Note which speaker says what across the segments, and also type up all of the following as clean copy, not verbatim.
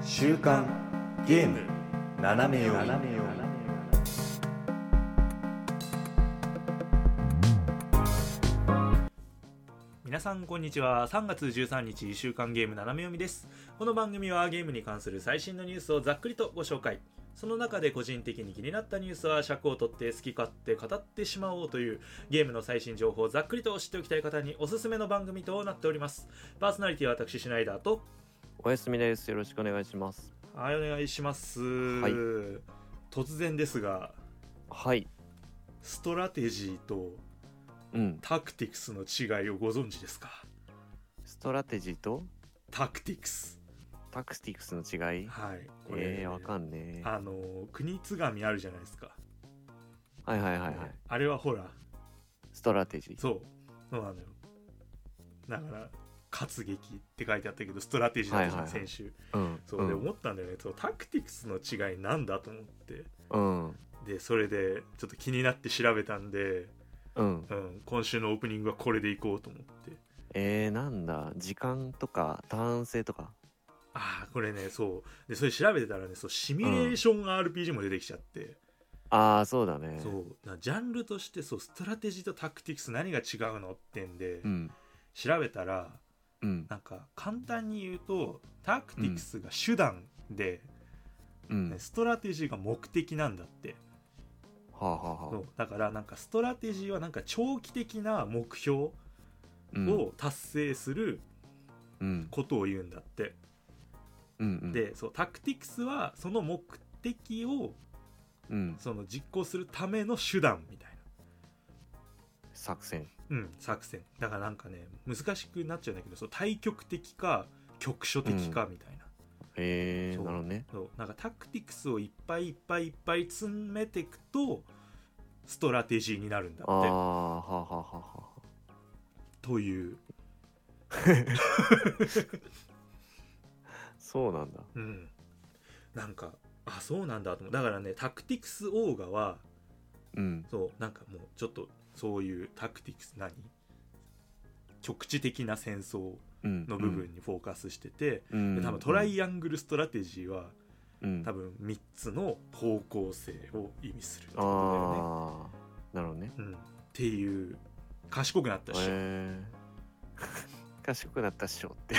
Speaker 1: 週刊ゲーム斜め読み。
Speaker 2: 皆さんこんにちは。3月13日週刊ゲーム斜め読みです。この番組はゲームに関する最新のニュースをざっくりとご紹介、その中で個人的に気になったニュースは尺を取って好き勝手語ってしまおうというゲームの最新情報をざっくりと知っておきたい方におすすめの番組となっております。パーソナリティは私シュナイダーと
Speaker 3: おやすみです。よろしくお願いします。
Speaker 2: はい、お願いします、
Speaker 3: はい、
Speaker 2: 突然ですが、
Speaker 3: はい、
Speaker 2: ストラテジーとタクティクスの違いをご存知ですか？
Speaker 3: ストラテジーと
Speaker 2: タクティクス
Speaker 3: の違い、
Speaker 2: はい、これ
Speaker 3: わかんねえ。
Speaker 2: 国津紙あるじゃないですか。
Speaker 3: はいはいはいはい。
Speaker 2: あれはほら
Speaker 3: ストラテジー。
Speaker 2: そうなのよ。だから活劇って書いてあったけどストラテジーだったじゃん、先週。そうで思ったんだよね。タクティクスの違いなんだと思って、でそれでちょっと気になって調べたんで、今週のオープニングはこれでいこうと思って。
Speaker 3: なんだ、時間とかターン制とか。
Speaker 2: これね、そうでそれ調べてたらね、シミュレーション RPG も出てきちゃって、
Speaker 3: そうだね。
Speaker 2: ジャンルとしてストラテジーとタクティクス何が違うのってんで、調べたら、なんか簡単に言うとタクティクスが手段で、ストラテジーが目的なんだって。だからなんかストラテジーはなんか長期的な目標を達成することを言うんだって。でタクティクスはその目的を、実行するための手段みたいな
Speaker 3: 作戦。
Speaker 2: 作戦だからなんかね難しくなっちゃうんだけど、対極的か局所的かみたいな。
Speaker 3: なるほどね。
Speaker 2: なんかタクティクスをいっぱい詰めていくとストラテジーになるんだって。という
Speaker 3: そうなんだ。
Speaker 2: なんかそうなんだと思う。だからねタクティクスオーガは、なんかもうちょっとそういうタクティクス局地的な戦争の部分にフォーカスしてて、多分トライアングルストラテジーは、多分3つの方向性を意味するってことだよね。
Speaker 3: なるほどね。
Speaker 2: っていう賢くなったっしょ。
Speaker 3: 賢くなったっしょって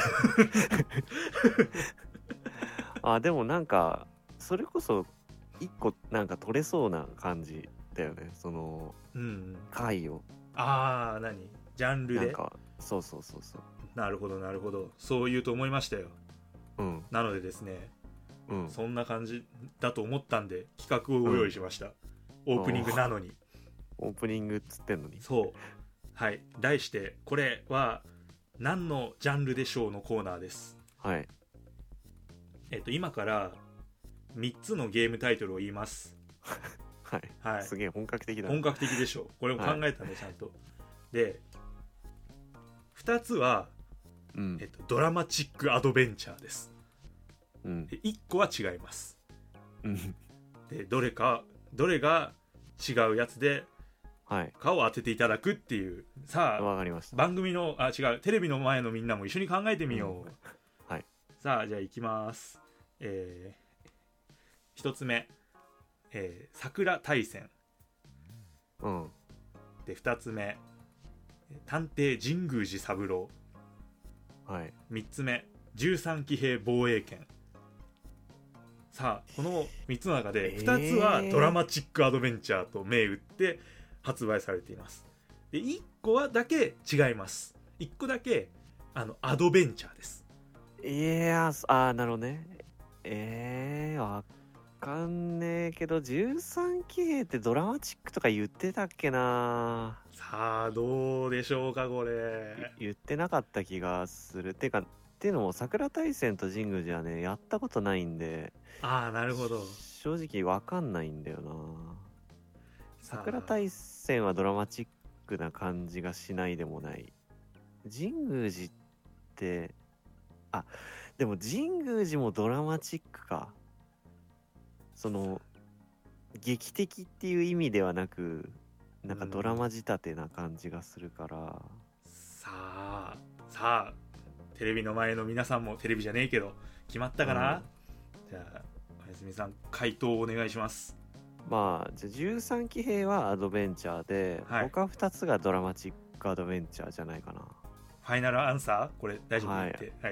Speaker 3: でもなんかそれこそ一個なんか取れそうな感じだよね、その回を。
Speaker 2: 何ジャンルで。
Speaker 3: なんかそう
Speaker 2: なるほどそう言うと思いましたよ。なのでですね、そんな感じだと思ったんで企画をご用意しました。オープニングなのに。
Speaker 3: オープニングっつってんのに。
Speaker 2: はい、題してこれは何のジャンルでしょうのコーナーです。今から3つのゲームタイトルを言います。
Speaker 3: すげえ本格的だ。
Speaker 2: 本格的でしょ。これも考えたね、ちゃんと。で2つは、ドラマチックアドベンチャーです。で1個は違います。でどれが違うやつでかを当てていただくっていう。さあ
Speaker 3: わかりました。
Speaker 2: 番組のテレビの前のみんなも一緒に考えてみよう。さあじゃあいきます。1つ目、桜大戦。で2つ目、探偵神宮寺三郎。3つ目、13騎兵防衛権。さあこの3つの中で2つはドラマチックアドベンチャーと銘打って発売されています。で1個はだけ違います。1個だけアドベンチャーです。
Speaker 3: なるほどね。わかんねえけど13騎兵ってドラマチックとか言ってたっけな。
Speaker 2: さあどうでしょうか。これ
Speaker 3: 言ってなかった気がする。っていうのも桜大戦と神宮寺はねやったことないんで。
Speaker 2: なるほど。
Speaker 3: 正直わかんないんだよな。桜大戦はドラマチックな感じがしないでもない。神宮寺ってでも神宮寺もドラマチックか。その劇的っていう意味ではなく、なんかドラマ仕立てな感じがするから。
Speaker 2: さあテレビの前の皆さんもテレビじゃねえけど決まったかな、 じゃあおやすみさん回答お願いします。
Speaker 3: まあじゃあ13騎兵はアドベンチャーで、
Speaker 2: はい、
Speaker 3: 他2つがドラマチックアドベンチャーじゃないかな。
Speaker 2: ファイナルアンサーこれ大丈夫って、はい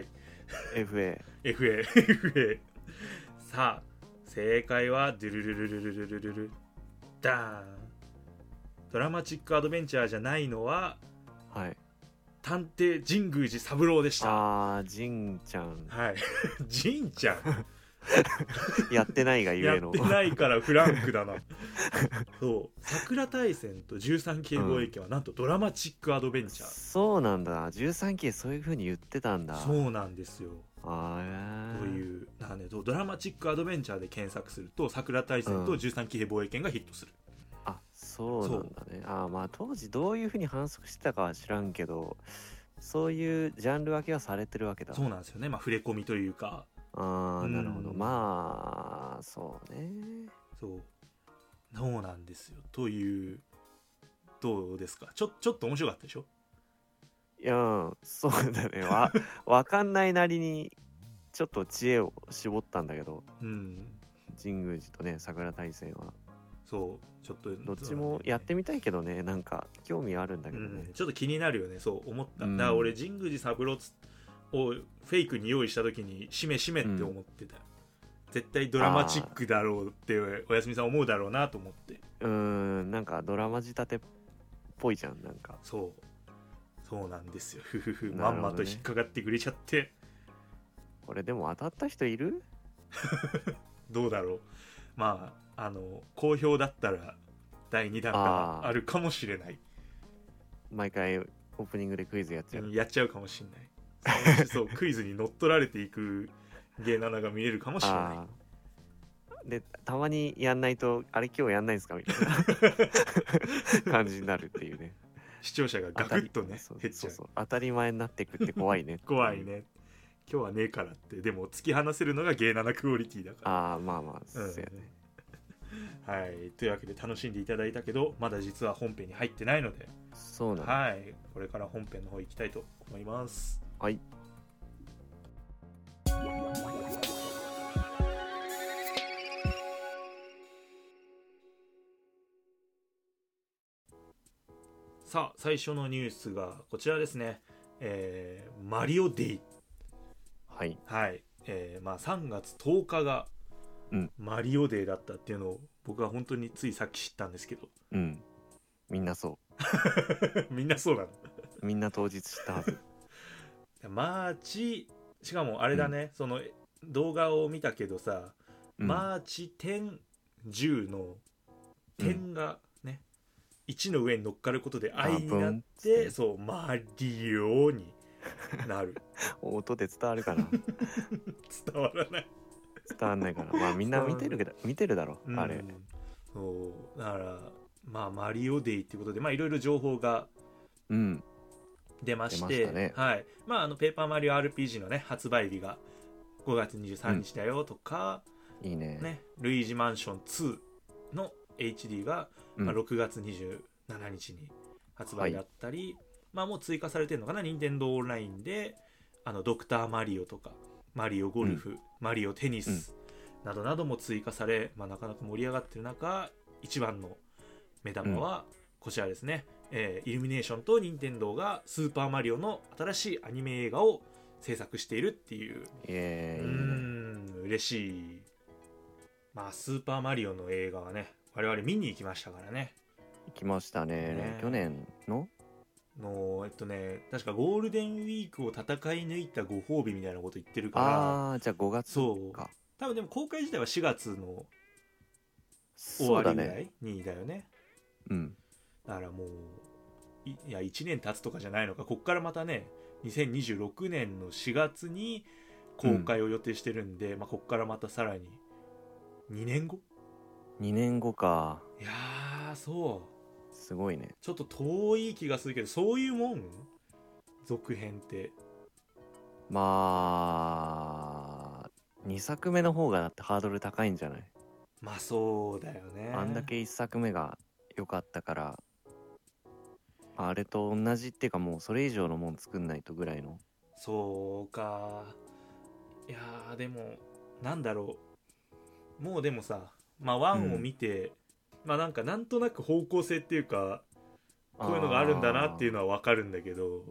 Speaker 2: 、FA さあ正解はドゥルルルルルルルルルダーン。ドラマチックアドベンチャーじゃないのは、
Speaker 3: はい、
Speaker 2: 探偵神宮寺三郎でした。
Speaker 3: ああ、神ちゃん。
Speaker 2: はい神ちゃん
Speaker 3: やってないがゆえの。
Speaker 2: やってないからフランクだなそう桜大戦と13騎兵防衛権はなんとドラマチックアドベンチャー、
Speaker 3: そうなんだ。13騎兵そういう風に言ってたんだ。
Speaker 2: そうなんですよ。と
Speaker 3: と
Speaker 2: いうなんでドラマチックアドベンチャーで検索すると桜大戦と13騎兵防衛権がヒットする、
Speaker 3: あ、そうなんだね。まあ当時どういう風に反則してたかは知らんけど、そういうジャンル分けはされてるわけだ。
Speaker 2: そうなんですよね。まあ触れ込みというか。
Speaker 3: なるほど。まあそうね。
Speaker 2: そうなんですよ。というどうですか。ちょっと面白かったでしょ。
Speaker 3: いや、そうだね。わかんないなりにちょっと知恵を絞ったんだけど、神宮寺とね桜大戦は
Speaker 2: そうちょっと
Speaker 3: どっちもやってみたいけどね、なんか興味あるんだけどね、
Speaker 2: ちょっと気になるよね。そう思った、だから俺神宮寺三郎をフェイクに用意した時にしめって思ってた、絶対ドラマチックだろうっておやすみさん思うだろうなと思って。
Speaker 3: なんかドラマ仕立てっぽいじゃん。なんか
Speaker 2: そうなんですよ。まんまと引っかかってくれちゃって。
Speaker 3: これでも当たった人いる
Speaker 2: どうだろう。まあ好評だったら第2弾があるかもしれない。
Speaker 3: 毎回オープニングでクイズやっちゃう
Speaker 2: かもしれない。そうクイズに乗っ取られていく芸7が見れるかもしれない。
Speaker 3: でたまにやんないとあれ今日やんないんですかみたいな感じになるっていうね。
Speaker 2: 視聴者がガクッとね減っちゃう。
Speaker 3: そう当たり前になってくって怖いね
Speaker 2: 怖いね。今日はねえからって。でも突き放せるのが芸7クオリティだから。
Speaker 3: まあそうやね。
Speaker 2: はい、というわけで楽しんでいただいたけど、まだ実は本編に入ってないので、
Speaker 3: そうなんだ。
Speaker 2: はい、これから本編の方行きたいと思います。
Speaker 3: はい。
Speaker 2: さあ最初のニュースがこちらですね。マリオデイ。
Speaker 3: はい。
Speaker 2: はい。まあ3月10日がマリオデーだったっていうのを僕は本当についさっき知ったんですけど、
Speaker 3: みんなそう
Speaker 2: みんなそうなの
Speaker 3: みんな当日知ったはず
Speaker 2: マーチ、しかもあれだね、その動画を見たけどさ、マーチ10、10の点がね、1の上に乗っかることで I になって、そうマリオになる
Speaker 3: 音で伝わるかな
Speaker 2: 伝わらない。
Speaker 3: 伝わんないかな。まあみんな見てるだろ、あれ。
Speaker 2: そうだからまあマリオデイっていうことで、まあいろいろ情報が出まして、
Speaker 3: ね、
Speaker 2: はい。まあペーパーマリオ RPG のね発売日が5月23日だよとか、
Speaker 3: いいね。
Speaker 2: ルイージマンション2の HD が、6月27日に発売だったり、まあもう追加されてるのかな、任天堂オンラインでドクターマリオとかマリオゴルフ、マリオテニスなどなども追加され、なかなか盛り上がってる中、一番の目玉はこちらですね。イルミネーションと任天堂がスーパーマリオの新しいアニメ映画を制作しているっていう。嬉しい。まあスーパーマリオの映画はね、我々見に行きましたからね。
Speaker 3: 行きましたね。去年の
Speaker 2: 確かゴールデンウィークを戦い抜いたご褒美みたいなこと言ってるから。
Speaker 3: じゃあ5月か。
Speaker 2: 多分でも公開自体は4月の終わりぐらいにだよね。だからもういや1年経つとかじゃないのか。こっからまたね2026年の4月に公開を予定してるんで、こっからまたさらに2年後
Speaker 3: か。
Speaker 2: いやー、そう
Speaker 3: すごいね。
Speaker 2: ちょっと遠い気がするけど、そういうもん？続編って
Speaker 3: まあ2作目の方がだってハードル高いんじゃない？
Speaker 2: まあそうだよね。
Speaker 3: あんだけ1作目が良かったから、あれと同じっていうかもうそれ以上のもん作んないとぐらいの。
Speaker 2: そうか。いやでもなんだろもうでもさ、まあ1を見て、まあなんとなく方向性っていうかこういうのがあるんだなっていうのは分かるんだけど、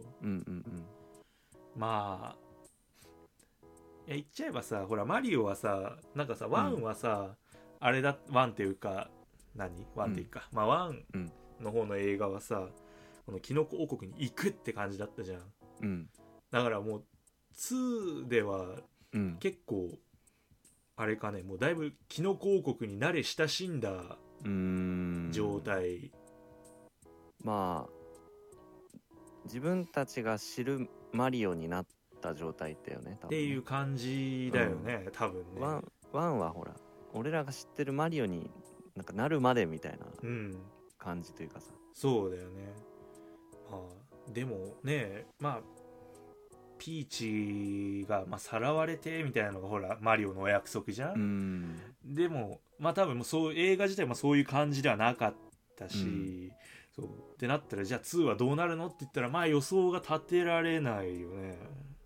Speaker 2: まあ言っちゃえばさ、ほらマリオはさ、なんかさ1はさ、あれだ、1っていうか1っていうか、まあ1の方の映画はさ、このキノコ王国に行くって感じだったじゃん、だからもう2では結構あれかね、もうだいぶキノコ王国に慣れ親しんだ状態。
Speaker 3: まあ自分たちが知るマリオになった状態だよね、多分ね。
Speaker 2: っていう感じだよね、多分ね。
Speaker 3: ワンはほら俺らが知ってるマリオになんかなるまでみたいな感じというかさ、
Speaker 2: そうだよね。まあでもね、まあピーチがさらわれてみたいなのがほらマリオのお約束じゃん。でもまあ多分そう映画自体もそういう感じではなかったし、そうってなったら、じゃあ2はどうなるのって言ったら、まあ予想が立てられないよね。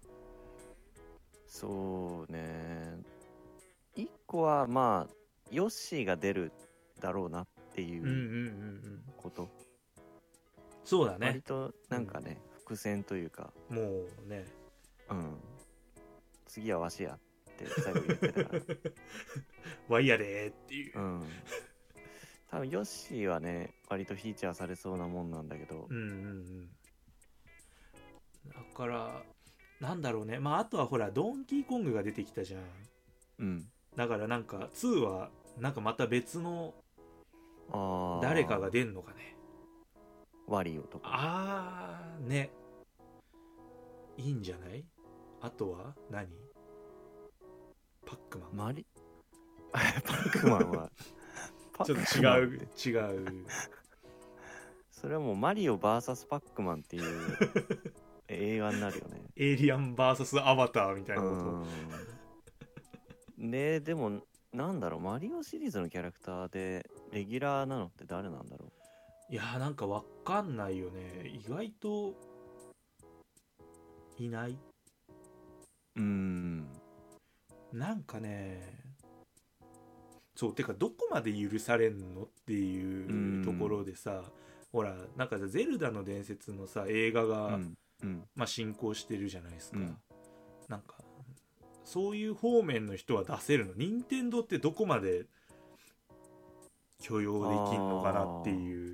Speaker 3: そうね。1個はまあヨッシーが出るだろうなっていうこと、
Speaker 2: そうだね。
Speaker 3: 割となんかね、伏線というか、
Speaker 2: もうね、
Speaker 3: 次はわしやって最後言ってたから
Speaker 2: ワイヤでーっていう、
Speaker 3: 多分ヨッシーはね割とフィーチャーされそうなもんなんだけど、
Speaker 2: だからなんだろうね。まああとはほらドンキーコングが出てきたじゃん。だからなんか2はなんかまた別の誰かが出んのかね。
Speaker 3: ワリオとか
Speaker 2: ね、いいんじゃない。あとは何、パックマン
Speaker 3: パックマンは
Speaker 2: ちょっと違う
Speaker 3: それはもうマリオ VS パックマンっていう映画になるよね。
Speaker 2: エイリアン VS アバターみたいなこと
Speaker 3: ね。でもなんだろう、マリオシリーズのキャラクターでレギュラーなのって誰なんだろ
Speaker 2: う。いやーなんかわかんないよね。意外といない。なんかね、そうてかどこまで許されんのっていうところでさ、ほらなんかゼルダの伝説のさ映画が、まあ進行してるじゃないですか、なんかそういう方面の人は出せるの。任天堂ってどこまで許容できんのかなっていう。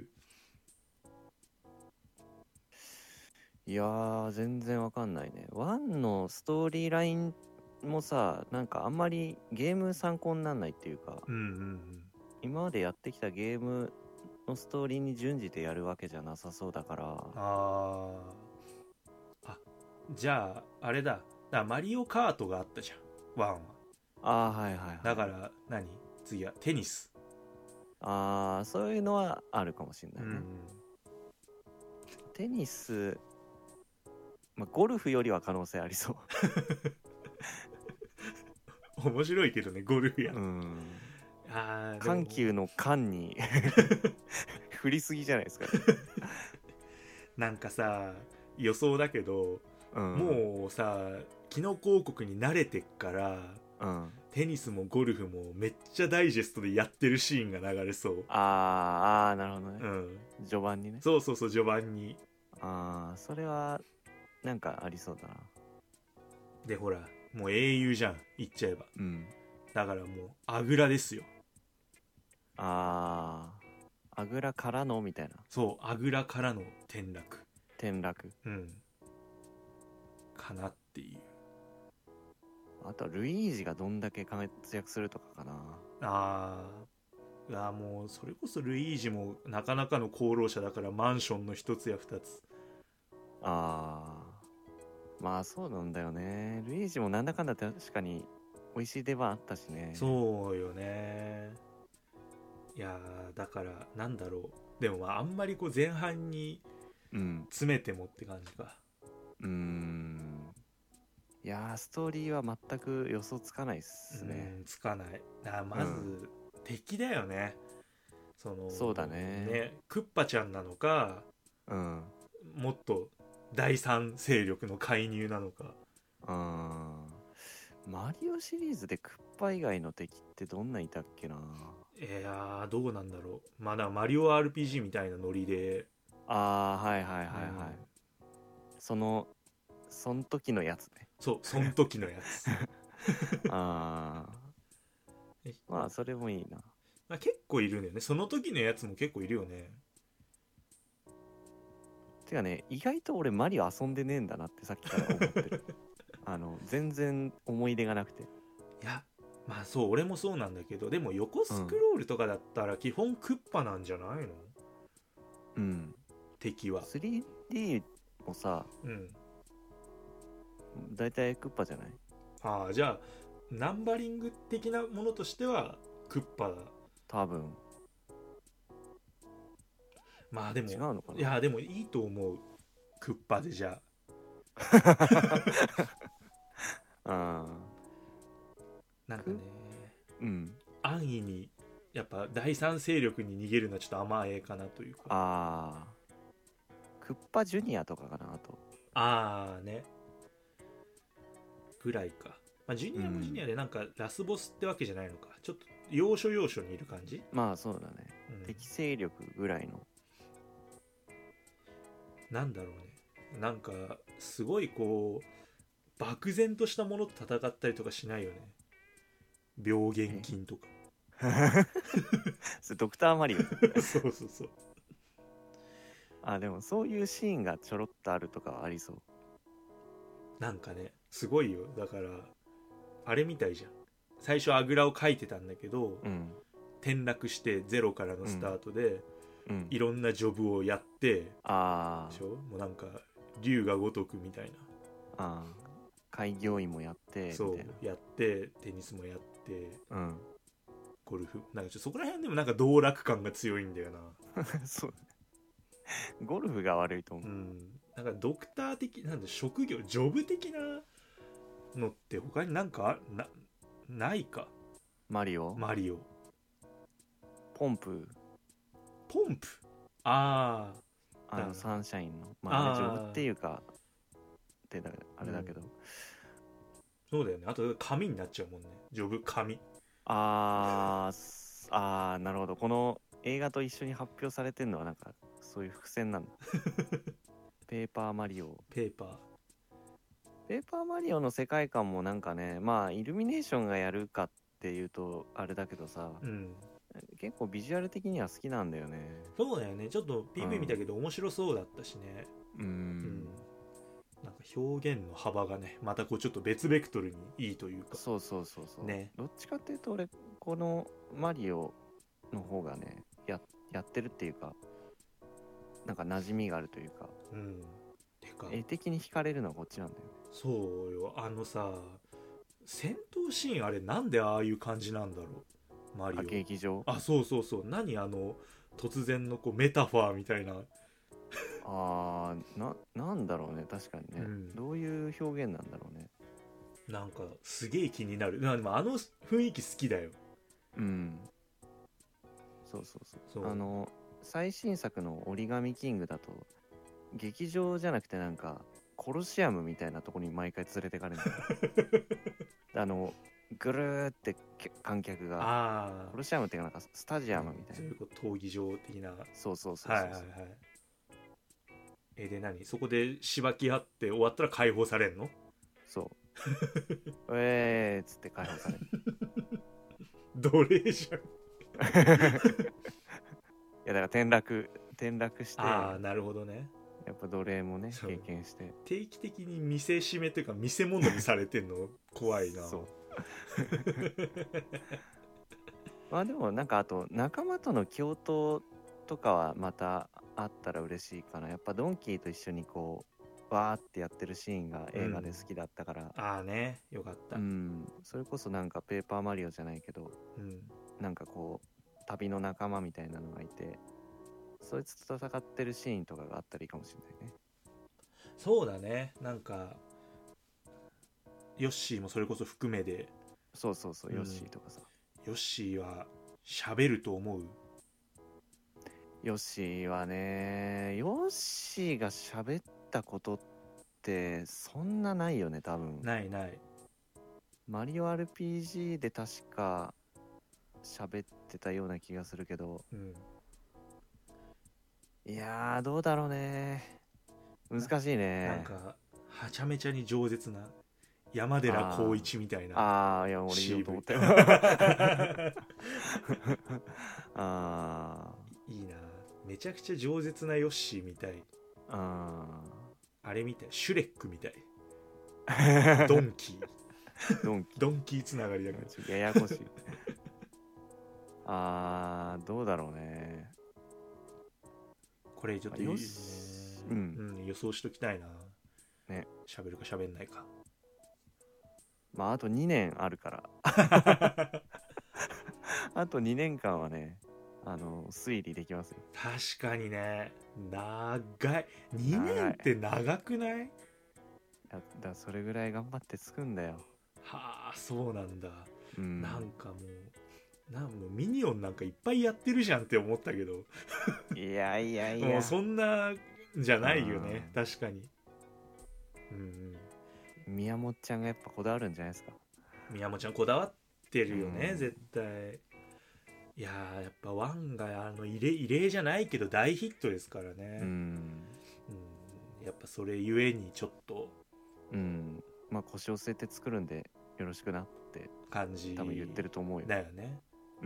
Speaker 3: いやー全然わかんないね。1のストーリーラインもさ、なんかあんまりゲーム参考にならないっていうか、今までやってきたゲームのストーリーに準じてやるわけじゃなさそうだから。
Speaker 2: じゃああれだ、マリオカートがあったじゃん1は。
Speaker 3: はいはいはい。
Speaker 2: だから次はテニス。
Speaker 3: そういうのはあるかもしれないね。テニス、ゴルフよりは可能性ありそう
Speaker 2: 面白いけどね、ゴルフや。
Speaker 3: 緩急の緩に振りすぎじゃないですか、
Speaker 2: なんかさ予想だけど、もうさキノコ王国に慣れてっから、テニスもゴルフもめっちゃダイジェストでやってるシーンが流れそう。
Speaker 3: なるほどね。序盤にね。
Speaker 2: そう序盤に。
Speaker 3: それはなんかありそうだな。
Speaker 2: でほらもう英雄じゃん言っちゃえば、だからもうあぐらですよ。
Speaker 3: あぐらからのみたいな。
Speaker 2: そうあぐらからの転落かなっていう。
Speaker 3: あとはルイージがどんだけ活躍するとかかな。
Speaker 2: いやもうそれこそルイージもなかなかの功労者だから、マンションの一つや二つ。
Speaker 3: まあそうなんだよね。ルイージもなんだかんだ確かに美味しい出番あったしね。
Speaker 2: そうよね。いやだからなんだろう、でもあんまりこう前半に詰めてもって感じか。
Speaker 3: いやストーリーは全く予想つかないっすね。
Speaker 2: つかない。まず、敵だよね。
Speaker 3: そうだね。
Speaker 2: クッパちゃんなのか、もっと第三勢力の介入なのか。
Speaker 3: マリオシリーズでクッパ以外の敵ってどんないたっけな。
Speaker 2: いやーどうなんだろう。まあだからマリオ RPG みたいなノリで、
Speaker 3: ああ、はいはいはいはい、その時のやつね。
Speaker 2: そう、その時のやつ
Speaker 3: ああ、まあそれもいいな。
Speaker 2: まあ、結構いるんだよね。その時のやつも結構いるよね。
Speaker 3: てかね、意外と俺マリオ遊んでねえんだなってさっきから思ってる全然思い出がなくて。
Speaker 2: いや、まあそう、俺もそうなんだけど、でも横スクロールとかだったら基本クッパなんじゃないの？
Speaker 3: うん。
Speaker 2: 敵は。
Speaker 3: 3D もさ、
Speaker 2: うん。
Speaker 3: だいたいクッパじゃない？
Speaker 2: ああ、じゃあ、ナンバリング的なものとしてはクッパだ。
Speaker 3: 多分。
Speaker 2: まあでも、
Speaker 3: 違うのかな？
Speaker 2: いや、でもいいと思う。クッパでじゃ
Speaker 3: あ。
Speaker 2: なんかね、
Speaker 3: うん。
Speaker 2: 安易に、やっぱ第三勢力に逃げるのはちょっと甘えかなというか。
Speaker 3: ああ。クッパジュニアとかかな、あと。
Speaker 2: ああね。ぐらいか。まあ、ジュニアもジュニアでなんかラスボスってわけじゃないのか。ちょっと要所要所にいる感じ？
Speaker 3: まあそうだね。
Speaker 2: うん、
Speaker 3: 適正力ぐらいの。
Speaker 2: なんだろうね。なんか、すごいこう、漠然としたものと戦ったりとかしないよね。病原菌とか。
Speaker 3: それドクターマリオ。
Speaker 2: そうそうそう。
Speaker 3: あ、でもそういうシーンがちょろっとあるとかはありそう。
Speaker 2: なんかね、すごいよ。だから、あれみたいじゃん。最初あぐらをかいてたんだけど、
Speaker 3: うん。
Speaker 2: 転落してゼロからのスタートで、
Speaker 3: うん。
Speaker 2: いろんなジョブをやって、
Speaker 3: あ
Speaker 2: でしょ？もうなんか、竜が如くみたいな。
Speaker 3: あ。開業医もやって
Speaker 2: そう
Speaker 3: みたいな。
Speaker 2: やって、テニスもやって、
Speaker 3: うん。
Speaker 2: ゴルフ。なんかそこら辺でもなんか道楽感が強いんだよな。
Speaker 3: そうゴルフが悪いと思う。
Speaker 2: うん。なんかドクター的、なんで職業、ジョブ的なのって他になんかないか。
Speaker 3: マリオ
Speaker 2: マリオ。
Speaker 3: ポンプ。
Speaker 2: ポンプ。ああ。
Speaker 3: サンシャインの。まあ、ジョブっていうか、あれだけど。
Speaker 2: そうだよね。あと紙になっちゃうもんね。ジョブ紙。
Speaker 3: なるほど。この映画と一緒に発表されてるのはなんかそういう伏線なんだ。ペーパーマリオの世界観もなんかね、まあイルミネーションがやるかっていうとあれだけどさ、
Speaker 2: うん、
Speaker 3: 結構ビジュアル的には好きなんだよね。
Speaker 2: そうだよね。ちょっと PV 見たけど面白そうだったしね。なんか表現の幅がね、またこうちょっと別ベクトルにいいというか。
Speaker 3: そうね。どっちかっていうと俺このマリオの方がねやってるっていうか、なんか馴染みがあるというか、てか絵的に惹かれるのはこっちなんだよね。
Speaker 2: そうよ。さ、戦闘シーンあれなんでああいう感じなんだろう、マリオ。
Speaker 3: 劇場。
Speaker 2: そう何突然のこうメタファーみたいな。
Speaker 3: なんだろうね。確かにね、どういう表現なんだろうね。
Speaker 2: なんかすげえ気になる。でも雰囲気好きだよ。
Speaker 3: そう最新作の折り紙キングだと劇場じゃなくてなんかコロシアムみたいなとこに毎回連れてかれるんだよぐるーって観客がコロシアムっていうかなんかスタジアムみたいな、
Speaker 2: 闘技場的な。
Speaker 3: そう
Speaker 2: でそこでしばき合って終わったら解放されんの？
Speaker 3: そうっつって解放される。
Speaker 2: 奴隷じゃん。
Speaker 3: いやだから転落して、
Speaker 2: なるほどね。
Speaker 3: やっぱ奴隷もね経験して
Speaker 2: 定期的に見せしめというか見せ物にされてんの怖いな。そう
Speaker 3: まあでもなんかあと仲間との共闘とかはまたあったら嬉しいかな。やっぱドンキーと一緒にこうわーってやってるシーンが映画で好きだったから、
Speaker 2: ね、よかった。
Speaker 3: それこそなんかペーパーマリオじゃないけど、なんかこう旅の仲間みたいなのがいて、そいつと戦ってるシーンとかがあったらいいかもしれないね。
Speaker 2: そうだね。なんかヨッシーもそれこそ含めで。
Speaker 3: そうヨッシーとかさ。
Speaker 2: ヨッシーは喋ると思う？
Speaker 3: ヨッシーはね、ヨッシーが喋ったことってそんなないよね、多分。
Speaker 2: ない。
Speaker 3: マリオ RPG で確か喋ってたような気がするけど、いやーどうだろうね、難しいね。
Speaker 2: なんかはちゃめちゃに饒舌な山寺宏一みたいな。
Speaker 3: ああ、いや俺言おうと思ったよあ
Speaker 2: いいな、めちゃくちゃ饒舌なヨッシーみたい。あれみたい、シュレックみたいドンキードンキーつながりだから
Speaker 3: ややこしいどうだろうね。
Speaker 2: これちょっといいね、予想しときたいな。
Speaker 3: ね、
Speaker 2: 喋るか喋んないか。
Speaker 3: まああと2年あるからあと2年間はね、推理できますよ。
Speaker 2: 確かにね、長い。2年って長くない？
Speaker 3: だそれぐらい頑張ってつくんだよ。
Speaker 2: はあ、そうなんだ。なんかもうミニオンなんかいっぱいやってるじゃんって思ったけど
Speaker 3: いや
Speaker 2: もうそんなじゃないよね。確かに。
Speaker 3: 宮本ちゃんがやっぱこだわるんじゃないですか。
Speaker 2: 宮本ちゃんこだわってるよね、絶対。いややっぱワンが異例じゃないけど大ヒットですからね。やっぱそれゆえにちょっと
Speaker 3: まあ腰を据えて作るんでよろしくなって
Speaker 2: 感じ
Speaker 3: 多分言ってると思うよ。
Speaker 2: だよね。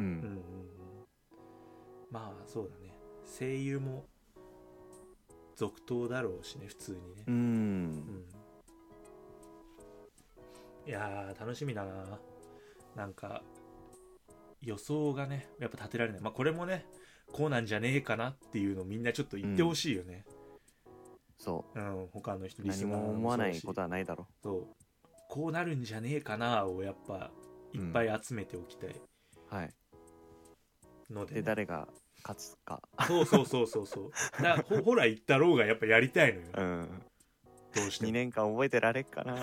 Speaker 2: まあそうだね、声優も続投だろうしね、普通にね。いや楽しみだな。なんか予想がねやっぱ立てられない。まあこれもねこうなんじゃねえかなっていうのをみんなちょっと言ってほしいよね。
Speaker 3: そう、
Speaker 2: 他の人
Speaker 3: リスナーも思わないことはないだろう。
Speaker 2: そう、こうなるんじゃねえかなをやっぱいっぱい集めておきたい、
Speaker 3: はい
Speaker 2: ので、
Speaker 3: で誰が勝つか
Speaker 2: そうだほら言ったろうがやっぱやりたいのよ。どうしても
Speaker 3: 2年間覚えてられっかな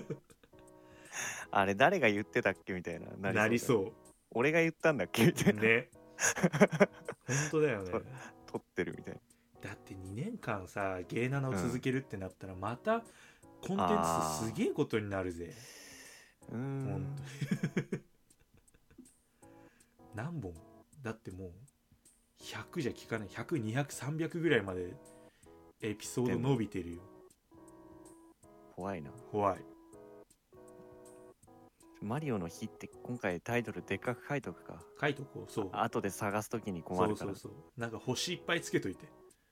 Speaker 3: あれ誰が言ってたっけみたいな
Speaker 2: なりそう。
Speaker 3: 俺が言ったんだっけみたいな
Speaker 2: ね本当だよね。
Speaker 3: 撮ってるみたいな。
Speaker 2: だって2年間さ芸7を続けるってなったらまたコンテンツすげえことになるぜ。本当に何本だってもう100じゃ聞かない。100、200、300ぐらいまでエピソード伸びてるよ。
Speaker 3: 怖いな。
Speaker 2: 怖い。
Speaker 3: マリオの日って今回タイトルでっかく書いとくか。
Speaker 2: 書いとこう。そう、
Speaker 3: 後で探すときに困るから。
Speaker 2: そうなんか星いっぱいつけといて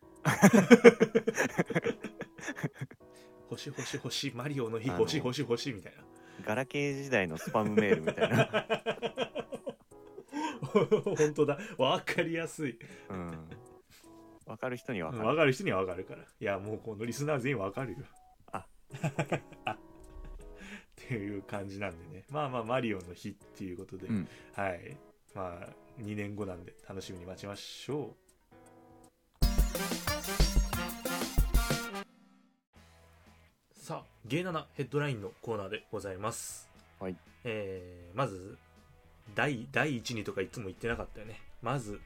Speaker 2: 星マリオの日星みたいな。
Speaker 3: ガラケー時代のスパムメールみたいな
Speaker 2: 本当だ、わかりやすい。
Speaker 3: わかる人にはわかる。
Speaker 2: わかる人にはわかるから。いやもうこのリスナー全員わかるよ。っていう感じなんでね。まあマリオの日っていうことで、はい。まあ2年後なんで楽しみに待ちましょう。さあゲー7ヘッドラインのコーナーでございます。
Speaker 3: はい。
Speaker 2: まず第1にとかいつも言ってなかったよね。まず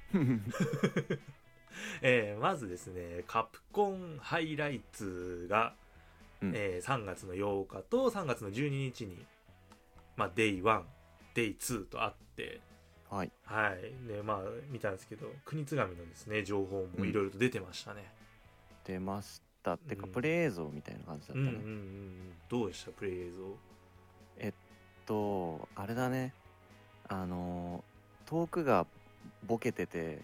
Speaker 2: まずですね、カプコンハイライツが、3月の8日と3月の12日に、デイ1、デイ2とあって、
Speaker 3: はい。
Speaker 2: で、見たんですけど、国津神のですね、情報もいろいろと出てましたね。
Speaker 3: 出ました。ってか、プレイ映像みたいな感じだったね。
Speaker 2: どうでしたプレイ映
Speaker 3: 像？あれだね。遠くがボケてて、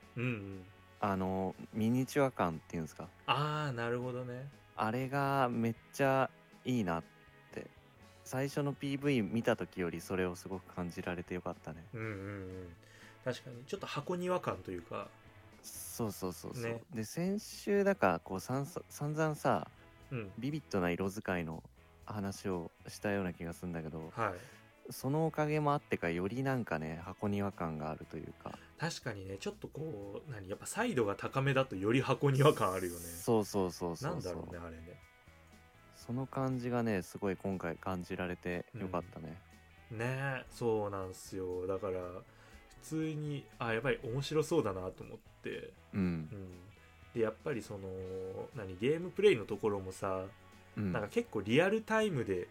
Speaker 3: ミニチュア感っていうんですか。
Speaker 2: なるほどね。
Speaker 3: あれがめっちゃいいなって最初の PV 見た時よりそれをすごく感じられてよかったね。
Speaker 2: 確かにちょっと箱庭感というか。
Speaker 3: そう、ね、で先週だからこう散々さ、ビビッドな色使いの話をしたような気がするんだけど、そのおかげもあってかよりなんかね箱庭感があるというか。
Speaker 2: 確かにね、ちょっとこうやっぱサイドが高めだとより箱庭感あるよね。
Speaker 3: そう
Speaker 2: なんだろうねあれね。
Speaker 3: その感じがねすごい今回感じられてよかったね。
Speaker 2: ね、そうなんすよ。だから普通にやっぱり面白そうだなと思って、でやっぱりそのゲームプレイのところもさ、なんか結構リアルタイムで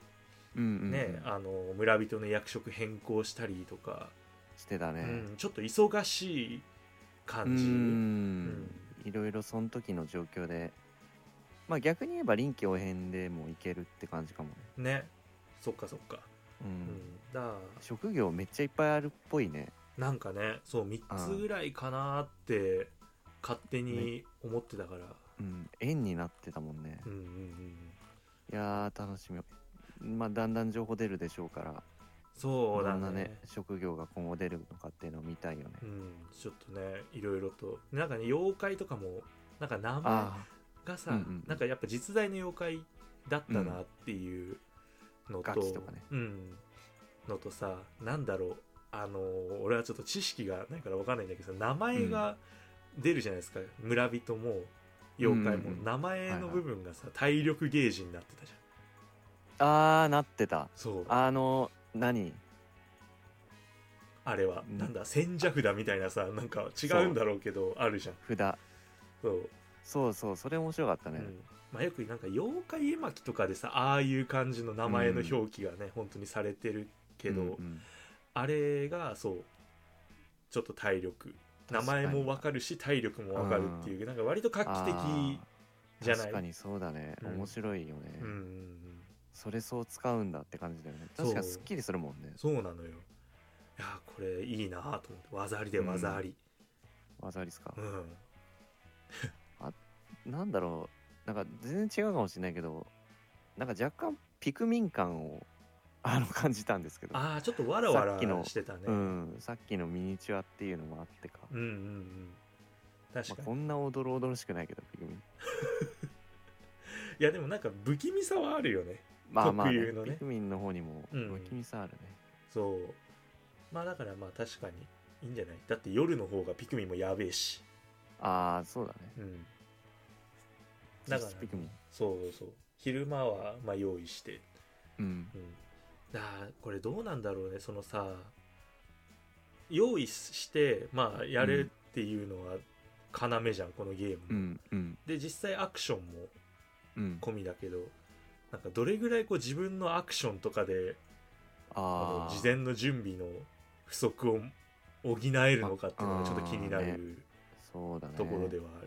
Speaker 2: ね、村人の役職変更したりとか
Speaker 3: してたね、
Speaker 2: ちょっと忙しい感じ。
Speaker 3: いろいろその時の状況で、まあ逆に言えば臨機応変でもいけるって感じかも
Speaker 2: ね。ね、そっかそっか。だ
Speaker 3: 職業めっちゃいっぱいあるっぽいね。
Speaker 2: なんかね、そう3つぐらいかなって勝手に思ってたから、
Speaker 3: 円になってたもんね。いやー楽しみ。まあだんだん情報出るでしょうから、
Speaker 2: そうだね、
Speaker 3: どんなね職業が今後出るのかっていうのを見たいよね。
Speaker 2: ちょっとね、いろいろとなんかね、妖怪とかもなんか名前がさ、なんかやっぱ実在の妖怪だったなっていうのと、
Speaker 3: ガキとかね、
Speaker 2: のとさ、なんだろう、俺はちょっと知識がないから分かんないんだけどさ、名前が出るじゃないですか、村人も妖怪も、名前の部分がさ、体力ゲージになってたじゃん。
Speaker 3: なってた。
Speaker 2: そう、
Speaker 3: 何
Speaker 2: あれはなんだ、千社札みたいなさ、なんか違うんだろうけどあるじゃん、
Speaker 3: 札。そうそれ面白かったね。
Speaker 2: まあ、よくなんか妖怪絵巻とかでさ、ああいう感じの名前の表記がね、本当にされてるけど、あれがそうちょっと体力、名前も分かるし体力も分かるっていう、なんか割と画期的じゃない。
Speaker 3: 確かにそうだね、面白いよね。それそう使うんだって感じだよね。確かにすっきりするもんね。
Speaker 2: そうなのよ。いやこれいいなと思って、技ありで技あり、
Speaker 3: 技ありっすか。なんだろう、なんか全然違うかもしれないけど、なんか若干ピクミン感を感じたんですけど、
Speaker 2: ちょっとワラワラしてたね。
Speaker 3: さっきのミニチュアっていうのもあってか、
Speaker 2: 確かに、
Speaker 3: こんなおどろおどろしくないけどピクミン
Speaker 2: いやでもなんか不気味さはあるよね。
Speaker 3: 特有のね、ピクミンの方にも不気味さあるね。
Speaker 2: そう、まあだからまあ確かにいいんじゃない。だって夜の方がピクミンもやべえし。
Speaker 3: そうだね。
Speaker 2: だから
Speaker 3: ピクミン、
Speaker 2: そう昼間はまあ用意して、これどうなんだろうね、そのさ、用意してまあやれっていうのは要じゃん、このゲーム、で実際アクションも込みだけど、なんかどれぐらいこう自分のアクションとかで事前の準備の不足を補えるのかっていうのがちょっと気になるところではある。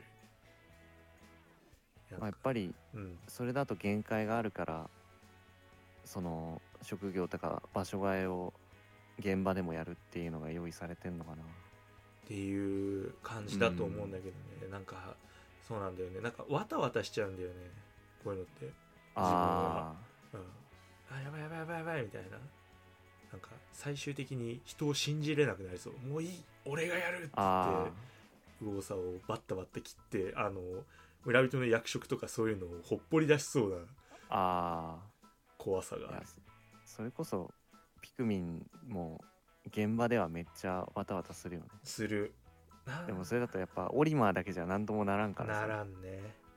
Speaker 3: やっぱりそれだと限界があるから、その職業とか場所替えを現場でもやるっていうのが用意されてんのかな
Speaker 2: っていう感じだと思うんだけどね。なんかそうなんだよね、なんかわたわたしちゃうんだよね、こういうのって。自分はやばいやばいやばいやばいみたいな、なんか最終的に人を信じれなくなりそう。もういい、俺がやるって言って右往左往バッタバッタ切って、村人の役職とかそういうのをほっぽり出しそうな怖さがある。
Speaker 3: それこそピクミンも現場ではめっちゃわたわたするよね。
Speaker 2: する。
Speaker 3: でもそれだとやっぱオリマーだけじゃ何ともならんからさ。
Speaker 2: ならんね。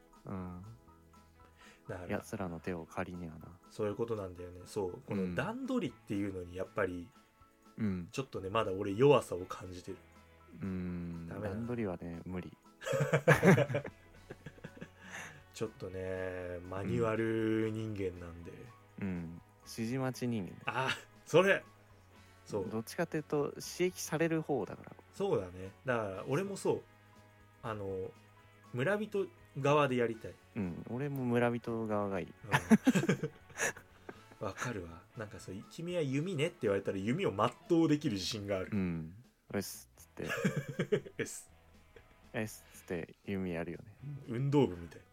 Speaker 3: やつらの手を借りにはな。
Speaker 2: そういうことなんだよね。そう、この段取りっていうのにやっぱりちょっとね、まだ俺弱さを感じてる。
Speaker 3: 段取りはね無理
Speaker 2: ちょっとねマニュアル人間なんで、
Speaker 3: 指示待ち人間。
Speaker 2: それそう、
Speaker 3: どっちかっていうと刺激される方だから。
Speaker 2: そうだね。だから俺もそう、村人側でやりたい。
Speaker 3: 俺も村人側がいい。
Speaker 2: わかるわ。なんかそう、君は弓ねって言われたら弓を全うできる自信がある。
Speaker 3: よしっつって
Speaker 2: よし
Speaker 3: っつって弓やるよね。
Speaker 2: 運動部みたい。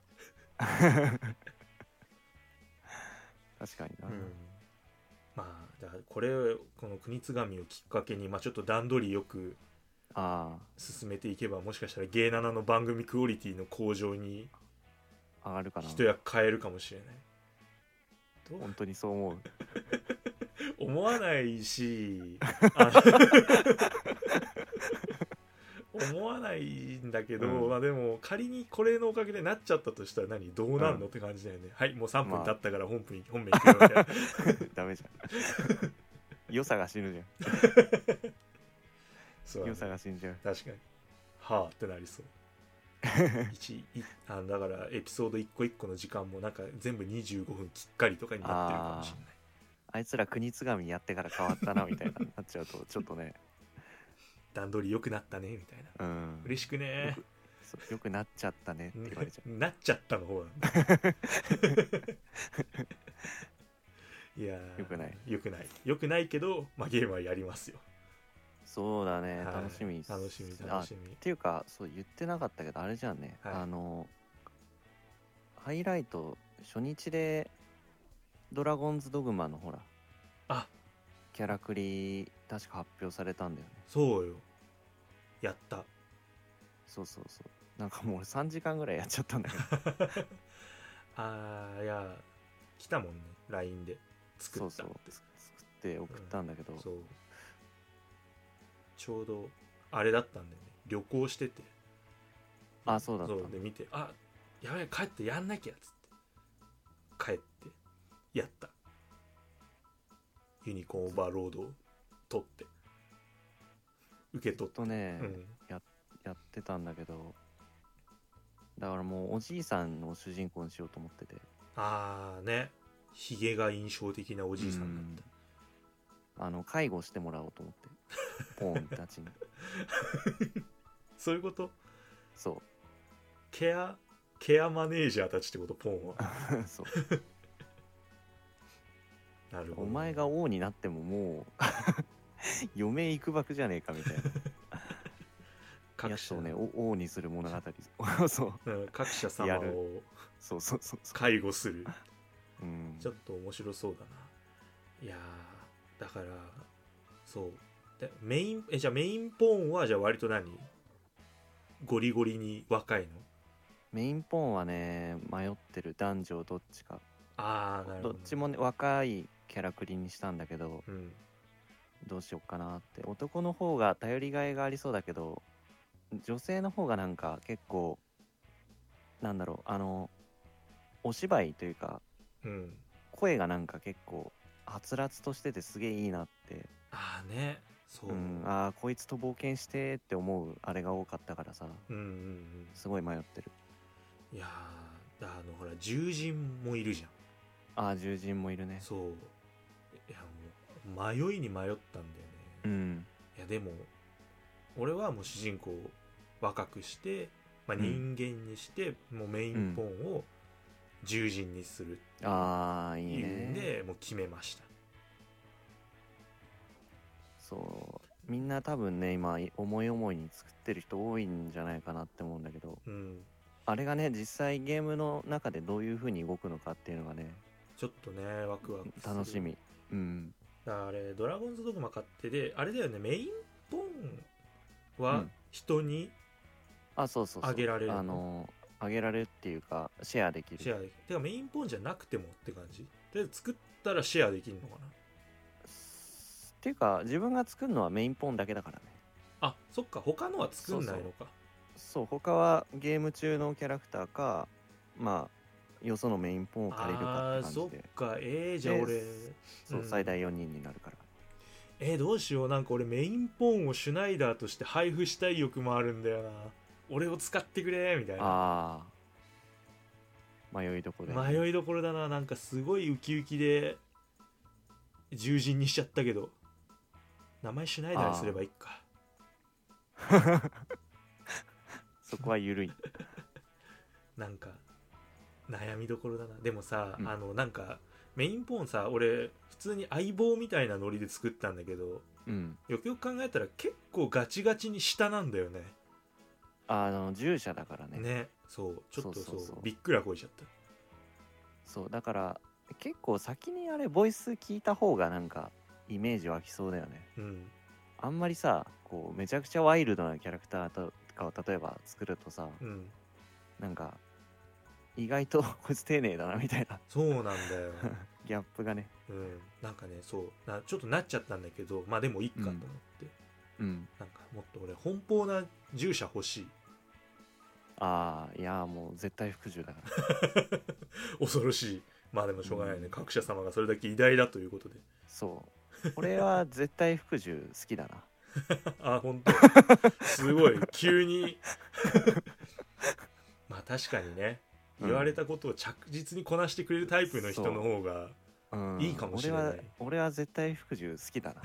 Speaker 3: 確かにな。
Speaker 2: まあだからこの国津神をきっかけに、ちょっと段取りよく進めていけば、もしかしたらゲーナナの番組クオリティの向上に
Speaker 3: 上がるかな。
Speaker 2: 一役変えるかもしれない。
Speaker 3: 本当にそう思う
Speaker 2: 思わないし思わないんだけど、でも仮にこれのおかげでなっちゃったとしたらどうなんのって感じだよね。はい、もう3分経ったから本編行くよみたいな。
Speaker 3: ダメじゃん良さが死ぬじゃん
Speaker 2: そう、
Speaker 3: 良さが死んじゃう。
Speaker 2: 確かにはあってなりそうだからエピソード一個一個の時間もなんか全部25分きっかりとかになってるかもしれ
Speaker 3: あいつら国津神やってから変わったなみたいななっちゃうとちょっとね
Speaker 2: 段取り良くなったねみたいな、嬉しくね
Speaker 3: よくなっちゃったねって言われちゃう
Speaker 2: なっちゃったの方なんだいや
Speaker 3: よくない
Speaker 2: よくないけど、まあ、ゲームはやりますよ。
Speaker 3: そうだね、
Speaker 2: はい、
Speaker 3: 楽しみ
Speaker 2: 楽しみ
Speaker 3: っていうかそう言ってなかったけどあれじゃんね、はい、ハイライト初日でドラゴンズドグマのほらキャラクリ確か発表されたんだよね。
Speaker 2: そうよ、やった。
Speaker 3: そうなんかもう俺3時間ぐらいやっちゃったんだけど
Speaker 2: いや来たもんね LINE で作ったって。
Speaker 3: 作って送ったんだけど、
Speaker 2: そうちょうどあれだったんだよね、旅行してて。
Speaker 3: そうだった。
Speaker 2: そうで見てやばい帰ってやんなきゃっつって帰ってやった。ユニコーンオーバーロードを取って受け取って
Speaker 3: ね、やってたんだけど、だからもうおじいさんを主人公にしようと思ってて。
Speaker 2: ね、ひげが印象的なおじいさんだった。
Speaker 3: 介護してもらおうと思ってポーンたちに
Speaker 2: そういうこと。
Speaker 3: そう
Speaker 2: ケアマネージャーたちってこと、ポンは
Speaker 3: そう
Speaker 2: なるほど。
Speaker 3: お前が王になってももう余命いくばくじゃねえかみたいなやつをね王にする物語そう、
Speaker 2: 各社様を
Speaker 3: そう
Speaker 2: 介護する
Speaker 3: ち
Speaker 2: ょっと面白そうだな。いやだからそうでじゃあメインポーンはじゃあ割とゴリゴリに若いの？
Speaker 3: メインポーンはね迷ってる、男女どっちか。
Speaker 2: なるほど。
Speaker 3: どっちもね若いキャラクリにしたんだけど、どうしようかなって。男の方が頼りがいがありそうだけど、女性の方がなんか結構なんだろう、お芝居というか、声がなんか結構はつらつとしててすげえいいなって。
Speaker 2: ね、そう、
Speaker 3: こいつと冒険してって思うあれが多かったからさ、すごい迷ってる。
Speaker 2: いやほら獣人もいるじゃん。
Speaker 3: 獣人もいるね。
Speaker 2: そう、いやもう迷いに迷ったんだよね。いやでも俺はもう主人公を若くして、人間にして、もうメインポーンを獣人にするっていうんでもう決めました。
Speaker 3: そうみんな多分ね今思い思いに作ってる人多いんじゃないかなって思うんだけど、あれがね実際ゲームの中でどういう風に動くのかっていうのがね
Speaker 2: ちょっとねワクワクする。
Speaker 3: 楽しみ。
Speaker 2: あれドラゴンズドグマ買ってであれだよね、メインポーンは人に
Speaker 3: そう
Speaker 2: あげられる
Speaker 3: あげられるっていうかシェアできる。
Speaker 2: てかメインポーンじゃなくてもって感じ。とりあえず作ったらシェアできるのかな
Speaker 3: っていうか自分が作るのはメインポーンだけだからね。
Speaker 2: そっか、他のは作んないのか。
Speaker 3: そう他はゲーム中のキャラクターかよそのメインポーンを借りるかって感じで。
Speaker 2: そっか。じゃあ俺
Speaker 3: 最大4人になるから。
Speaker 2: どうしよう。なんか俺メインポーンをシュナイダーとして配布したい欲もあるんだよな。俺を使ってくれみたいな。
Speaker 3: 迷いどころ
Speaker 2: だな。なんかすごいウキウキで獣人にしちゃったけど、名前シュナイダーにすればいいか。
Speaker 3: そこは緩い
Speaker 2: なんか悩みどころだな。でもさ、なんかメインポーンさ、俺普通に相棒みたいなノリで作ったんだけど、よくよく考えたら結構ガチガチに下なんだよね。
Speaker 3: 従者だからね。
Speaker 2: そうちょっとそうびっくらこいちゃった。
Speaker 3: そうだから結構先にあれボイス聞いた方がなんかイメージ湧きそうだよね。あんまりさこうめちゃくちゃワイルドなキャラクターとかを例えば作るとさ、なんか意外とこいつ丁寧だなみたいな。
Speaker 2: そうなんだよ
Speaker 3: ギャップがね。
Speaker 2: なんかねちょっとなっちゃったんだけど、でもいいかと思って、なんかもっと俺奔放な従者欲しい。
Speaker 3: いやもう絶対服従だから
Speaker 2: 恐ろしい。でもしょうがないね、各社様がそれだけ偉大だということで。
Speaker 3: そう俺は絶対服従好きだ
Speaker 2: な。本当すごい急に確かにね、言われたことを着実にこなしてくれるタイプの人の方がいいかもしれない。
Speaker 3: 俺は絶対服従好きだな。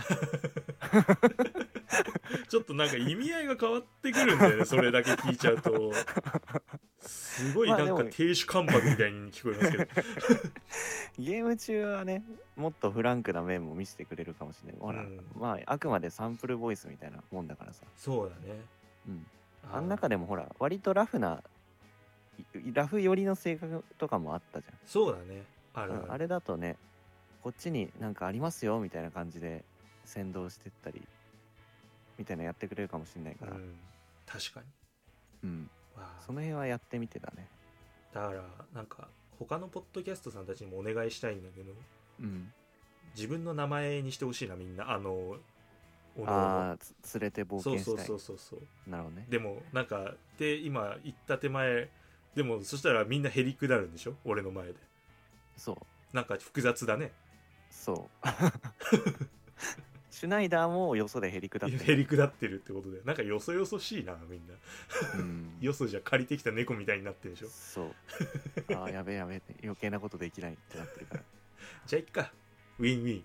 Speaker 2: ちょっとなんか意味合いが変わってくるんだよね、それだけ聞いちゃうと。すごいなんか亭主関白みたいに聞こえますけど。
Speaker 3: ゲーム中はね、もっとフランクな面も見せてくれるかもしれない。ほら、まああくまでサンプルボイスみたいなもんだからさ。
Speaker 2: そうだね。
Speaker 3: あん中でもほら割とラフ寄りの性格とかもあったじゃん。
Speaker 2: そうだね。
Speaker 3: あれだとね、こっちになんかありますよみたいな感じで先導してったりみたいなやってくれるかもしれないから、
Speaker 2: 確か
Speaker 3: にその辺はやってみてだね。
Speaker 2: だからなんか他のポッドキャストさんたちにもお願いしたいんだけど、自分の名前にしてほしいな、みんな。連
Speaker 3: れて冒険したい。
Speaker 2: そう
Speaker 3: なるほどね。
Speaker 2: でもなんかで今言った手前でも、そしたらみんなへりくだるんでしょ、俺の前で。
Speaker 3: そう
Speaker 2: なんか複雑だね。
Speaker 3: そうシュナイダーもよそでへりくだって
Speaker 2: るってことで、なんかよそよそしいな、みんな。よそじゃ借りてきた猫みたいになってるでしょ。
Speaker 3: そうやべえって余計なことできないってなってるから。
Speaker 2: じゃあいっか、ウィンウィン。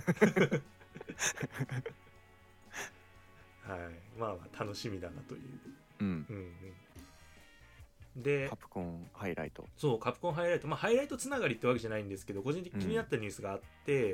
Speaker 2: はい、まあ楽しみだなという。で
Speaker 3: カプコンハイライト。
Speaker 2: そう、カプコンハイライト。まあハイライトつながりってわけじゃないんですけど、個人的に気になったニュースがあって、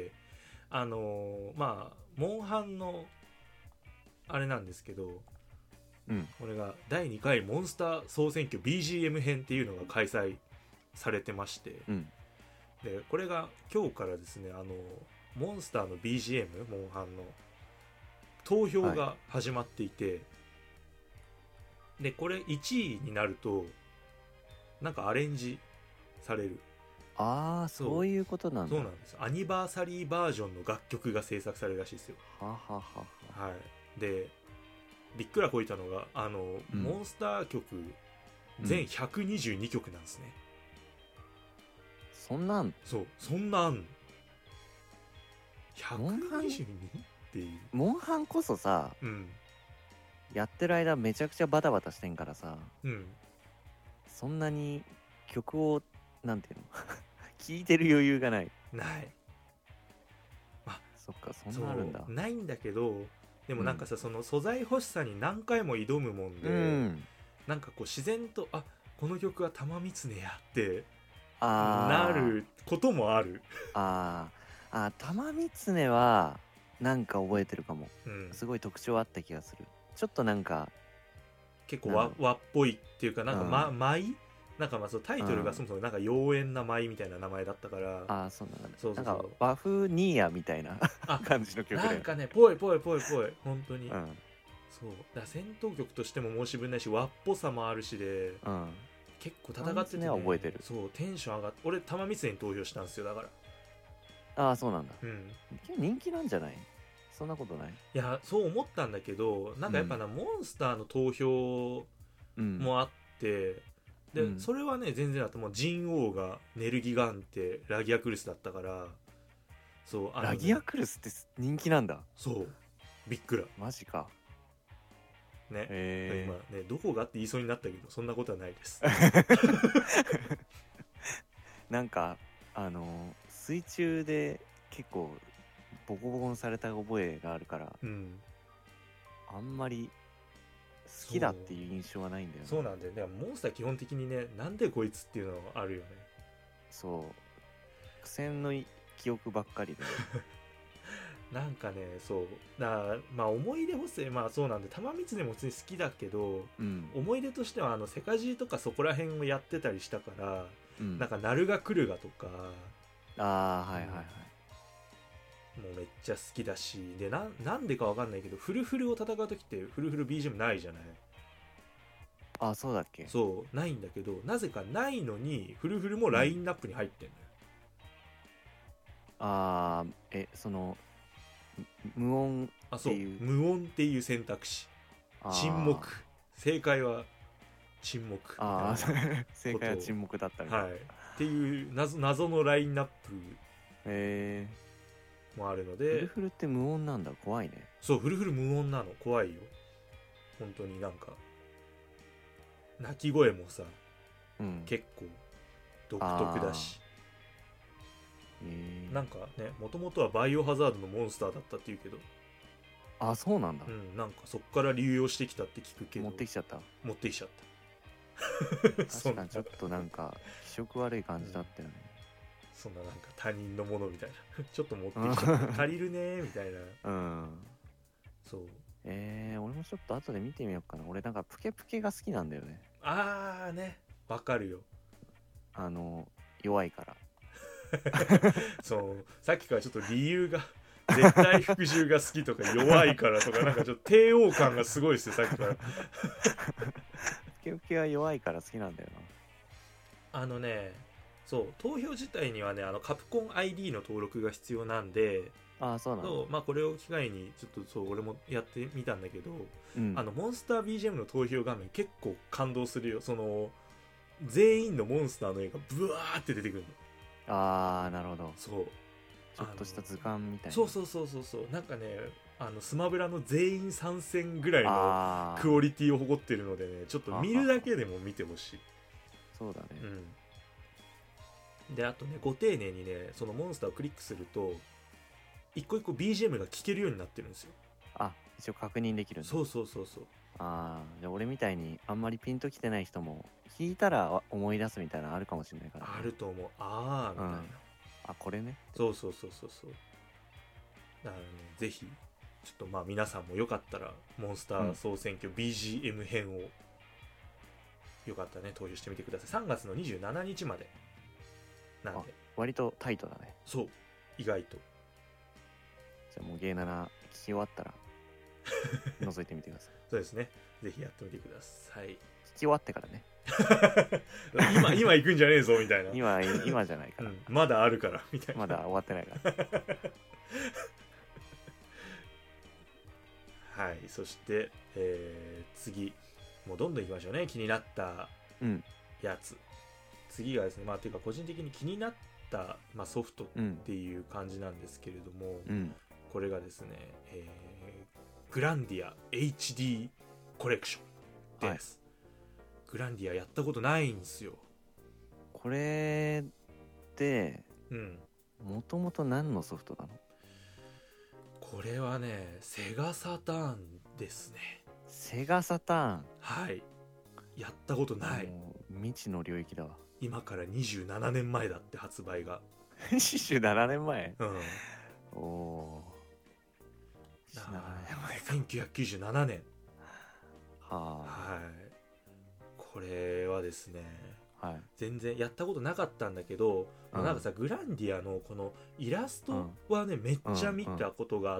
Speaker 2: まあモンハンのあれなんですけど、これが第2回モンスター総選挙 BGM 編っていうのが開催されてまして、でこれが今日からですね、モンスターの BGM、 モンハンの投票が始まっていて、でこれ1位になるとなんかアレンジされる。
Speaker 3: そういうことなんだ。
Speaker 2: そうなんです。アニバーサリーバージョンの楽曲が制作されるらしいですよ。でびっくらこいたのがモンスター曲全122曲なんですね。
Speaker 3: そんなん
Speaker 2: 122っていう。
Speaker 3: モンハンこそさ、やってる間めちゃくちゃバタバタしてんからさ、そんなに曲をなんていうの聴いてる余裕がない。そっか、そんなあるんだ。
Speaker 2: ないんだけど、でもなんかさ、その素材欲しさに何回も挑むもんで、なんかこう自然とこの曲は玉三常やってなることもある。
Speaker 3: 玉三常はなんか覚えてるかも。すごい特徴あった気がする。ちょっとなんか
Speaker 2: 結構和っぽいっていうか、なんか舞、なんかまあそのタイトルがそもそもなんか妖艶な舞みたいな名前だったから、
Speaker 3: そうなんだ。なんか和風ニーヤみたいな感じの曲で、
Speaker 2: なんかね、ぽい本当に。そうだ、戦闘曲としても申し分ないし、和っぽさもあるしで、結構戦ってて、
Speaker 3: 覚えてる。
Speaker 2: そう、テンション上がって、俺玉三常に投票したんですよ。だから
Speaker 3: そうなんだ。人気なんじゃない？そんなことない？
Speaker 2: いや、そう思ったんだけど、なんかやっぱモンスターの投票もあって、でそれはね全然あって、もうジンオウがネルギガンテ、ラギアクルスだったから。そう、
Speaker 3: ラギアクルスって人気なんだ。
Speaker 2: そう、びっくら。
Speaker 3: マジか
Speaker 2: ね。今ね、どこがって言いそうになったけど、そんなことはないです。
Speaker 3: なんか水中で結構ボコボコにされた覚えがあるから、あんまり好きだっていう印象はないんだよね。
Speaker 2: そうなんだよね。モンスター基本的にね、なんでこいつっていうのあるよね。
Speaker 3: そう、苦戦の記憶ばっかりで
Speaker 2: なんかね、そうだ、まあ思い出補正、まあそうなんで、玉三常も普通に好きだけど、思い出としてはセカジーとかそこら辺をやってたりしたから、なんかナルガクルガとか、もうめっちゃ好きだし、でなんでかわかんないけど、フルフルを戦う時ってフルフル BGM ないじゃない。
Speaker 3: そうだっけ。
Speaker 2: そうないんだけど、なぜかないのにフルフルもラインナップに入ってんの
Speaker 3: よ。その無音っていう。
Speaker 2: 無音っていう選択肢。沈黙。正解は沈黙。
Speaker 3: 正解は沈黙だったみたいな。
Speaker 2: っていう謎のラインナップもあるので。
Speaker 3: フルフルって無音なんだ。怖いね。
Speaker 2: そう、フルフル無音なの。怖いよ本当に。なんか鳴き声もさ、結構独特だし、 なんかね、もともとはバイオハザードのモンスターだったっていうけど、
Speaker 3: あ、そうなんだ。
Speaker 2: なんかそっから流用してきたって聞くけど、
Speaker 3: 持ってきちゃった。
Speaker 2: 持ってきちゃった
Speaker 3: 確かにちょっとなんか気色悪い感じだったよね。
Speaker 2: そんななんか他人のものみたいなちょっと持ってきちゃった借りるねみたいな。そう。
Speaker 3: 俺もちょっと後で見てみようかな。俺なんかプケプケが好きなんだよね。
Speaker 2: あーね、わかるよ。
Speaker 3: 弱いから
Speaker 2: そう、さっきからちょっと理由が絶対服従が好きとか弱いからとかなんかちょっと帝王感がすごいですよさっきから。
Speaker 3: プケプケは弱いから好きなんだよ
Speaker 2: そう投票自体にはねカプコン ID の登録が必要なんで、
Speaker 3: そうなんだ。
Speaker 2: まあこれを機会にちょっとそう俺もやってみたんだけど、モンスター BGM の投票画面結構感動するよ。その全員のモンスターの絵がブワーって出てくるの。
Speaker 3: なるほど。
Speaker 2: そう
Speaker 3: ちょっとした図鑑みたいな。
Speaker 2: そうなんかねスマブラの全員参戦ぐらいのクオリティを誇ってるのでね、ちょっと見るだけでも見てほしい。
Speaker 3: そうだね。
Speaker 2: であとねご丁寧にねそのモンスターをクリックすると一個一個 BGM が聴けるようになってるんですよ。
Speaker 3: 一応確認できるんだ。
Speaker 2: そうじ
Speaker 3: ゃあ俺みたいにあんまりピンときてない人も聞いたら思い出すみたいなのあるかもしれないから、ね、
Speaker 2: あると思う。みたいな、
Speaker 3: これね。
Speaker 2: そうだからねぜひちょっとまあ皆さんもよかったらモンスター総選挙 BGM 編をよかったらね投票してみてください。3月の27日までなんで
Speaker 3: 割とタイトだね。
Speaker 2: そう意外と。
Speaker 3: じゃあもうゲー7聞き終わったら覗いてみてください。
Speaker 2: そうですね、ぜひやってみてください。
Speaker 3: 聞き終わってからね
Speaker 2: 今行くんじゃねえぞみたいな。
Speaker 3: 今じゃないから、
Speaker 2: まだあるからみたいな。
Speaker 3: まだ終わってないから
Speaker 2: はい、そして、次もうどんどんいきましょうね。気になったやつ、次がですねっていうか個人的に気になった、ソフトっていう感じなんですけれども、これがですね、グランディア HD コレクションです、グランディアやったことないんですよ。
Speaker 3: これってもともと何のソフトなの？
Speaker 2: これはねセガサターンですね。
Speaker 3: セガサターン。
Speaker 2: はい、やったことない。
Speaker 3: 未知の領域だわ。
Speaker 2: 今から27年前だって発売が
Speaker 3: 27年前。おお
Speaker 2: 1997年。
Speaker 3: はい 。
Speaker 2: これはですね、全然やったことなかったんだけど、なんかさグランディアのこのイラストはね、めっちゃ見たことがあって、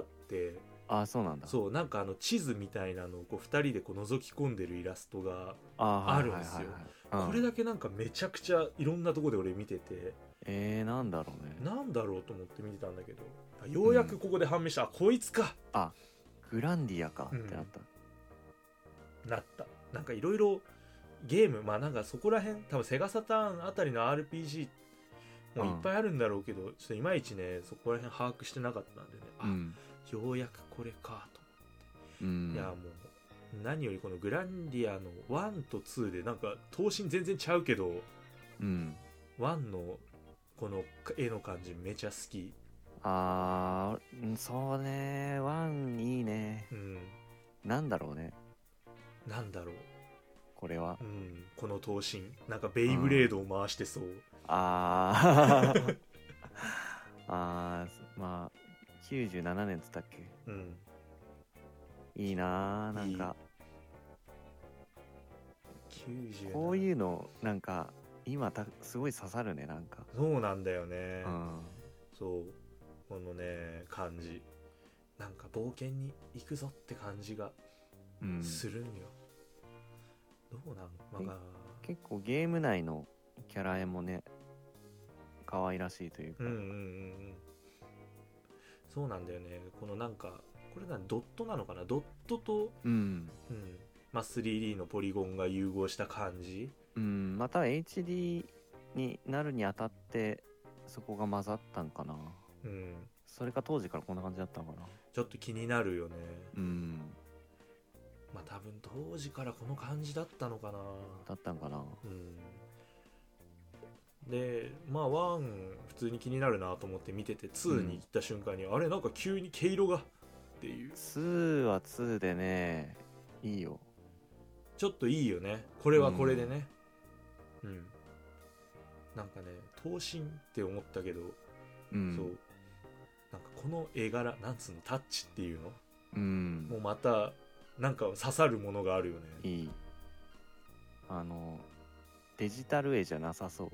Speaker 3: そうなんだ。
Speaker 2: そうなんか地図みたいなのをこう2人でこう覗き込んでるイラストがあるんですよ。これだけなんかめちゃくちゃいろんなとこで俺見てて、
Speaker 3: なんだろうね。
Speaker 2: なんだろうと思って見てたんだけど、ようやくここで判明した、こいつか、
Speaker 3: グランディアかってなった。
Speaker 2: なんかいろいろゲームなんかそこら辺多分セガサターンあたりの RPG もいっぱいあるんだろうけど、ちょっといまいちねそこら辺把握してなかったんでね、ようやくこれかと思って、いやもう何よりこのグランディアの1と2でなんか頭身全然ちゃうけど、1のこの絵の感じめちゃ好き。
Speaker 3: そうね、1いいね。なんだろうね。これは、
Speaker 2: この頭身なんかベイブレードを回してそう。
Speaker 3: 97年っつったっけ。いいな、なんかこういうのなんか今すごい刺さるね。なんか
Speaker 2: そうなんだよね、そうこのね感じ、なんか冒険に行くぞって感じがするんよ、どうなん、
Speaker 3: 結構ゲーム内のキャラ絵もね可愛らしいというか、
Speaker 2: そうなんだよね。このなんかこれドットなのかな、ドットと3D のポリゴンが融合した感じ。
Speaker 3: また HD になるにあたってそこが混ざったんかな。それか当時からこんな感じだったのかな。
Speaker 2: ちょっと気になるよね。多分当時からこの感じだったのかな。 でまあ1普通に気になるなと思って見てて2に行った瞬間に、あれなんか急に毛色がっていう。
Speaker 3: 2は2でねいいよ。
Speaker 2: ちょっといいよねこれはこれでね。なんかね等身って思ったけど、そうなんかこの絵柄なんつうのタッチっていうの、もうまたなんか刺さるものがあるよね。
Speaker 3: いい。デジタル絵じゃなさそう。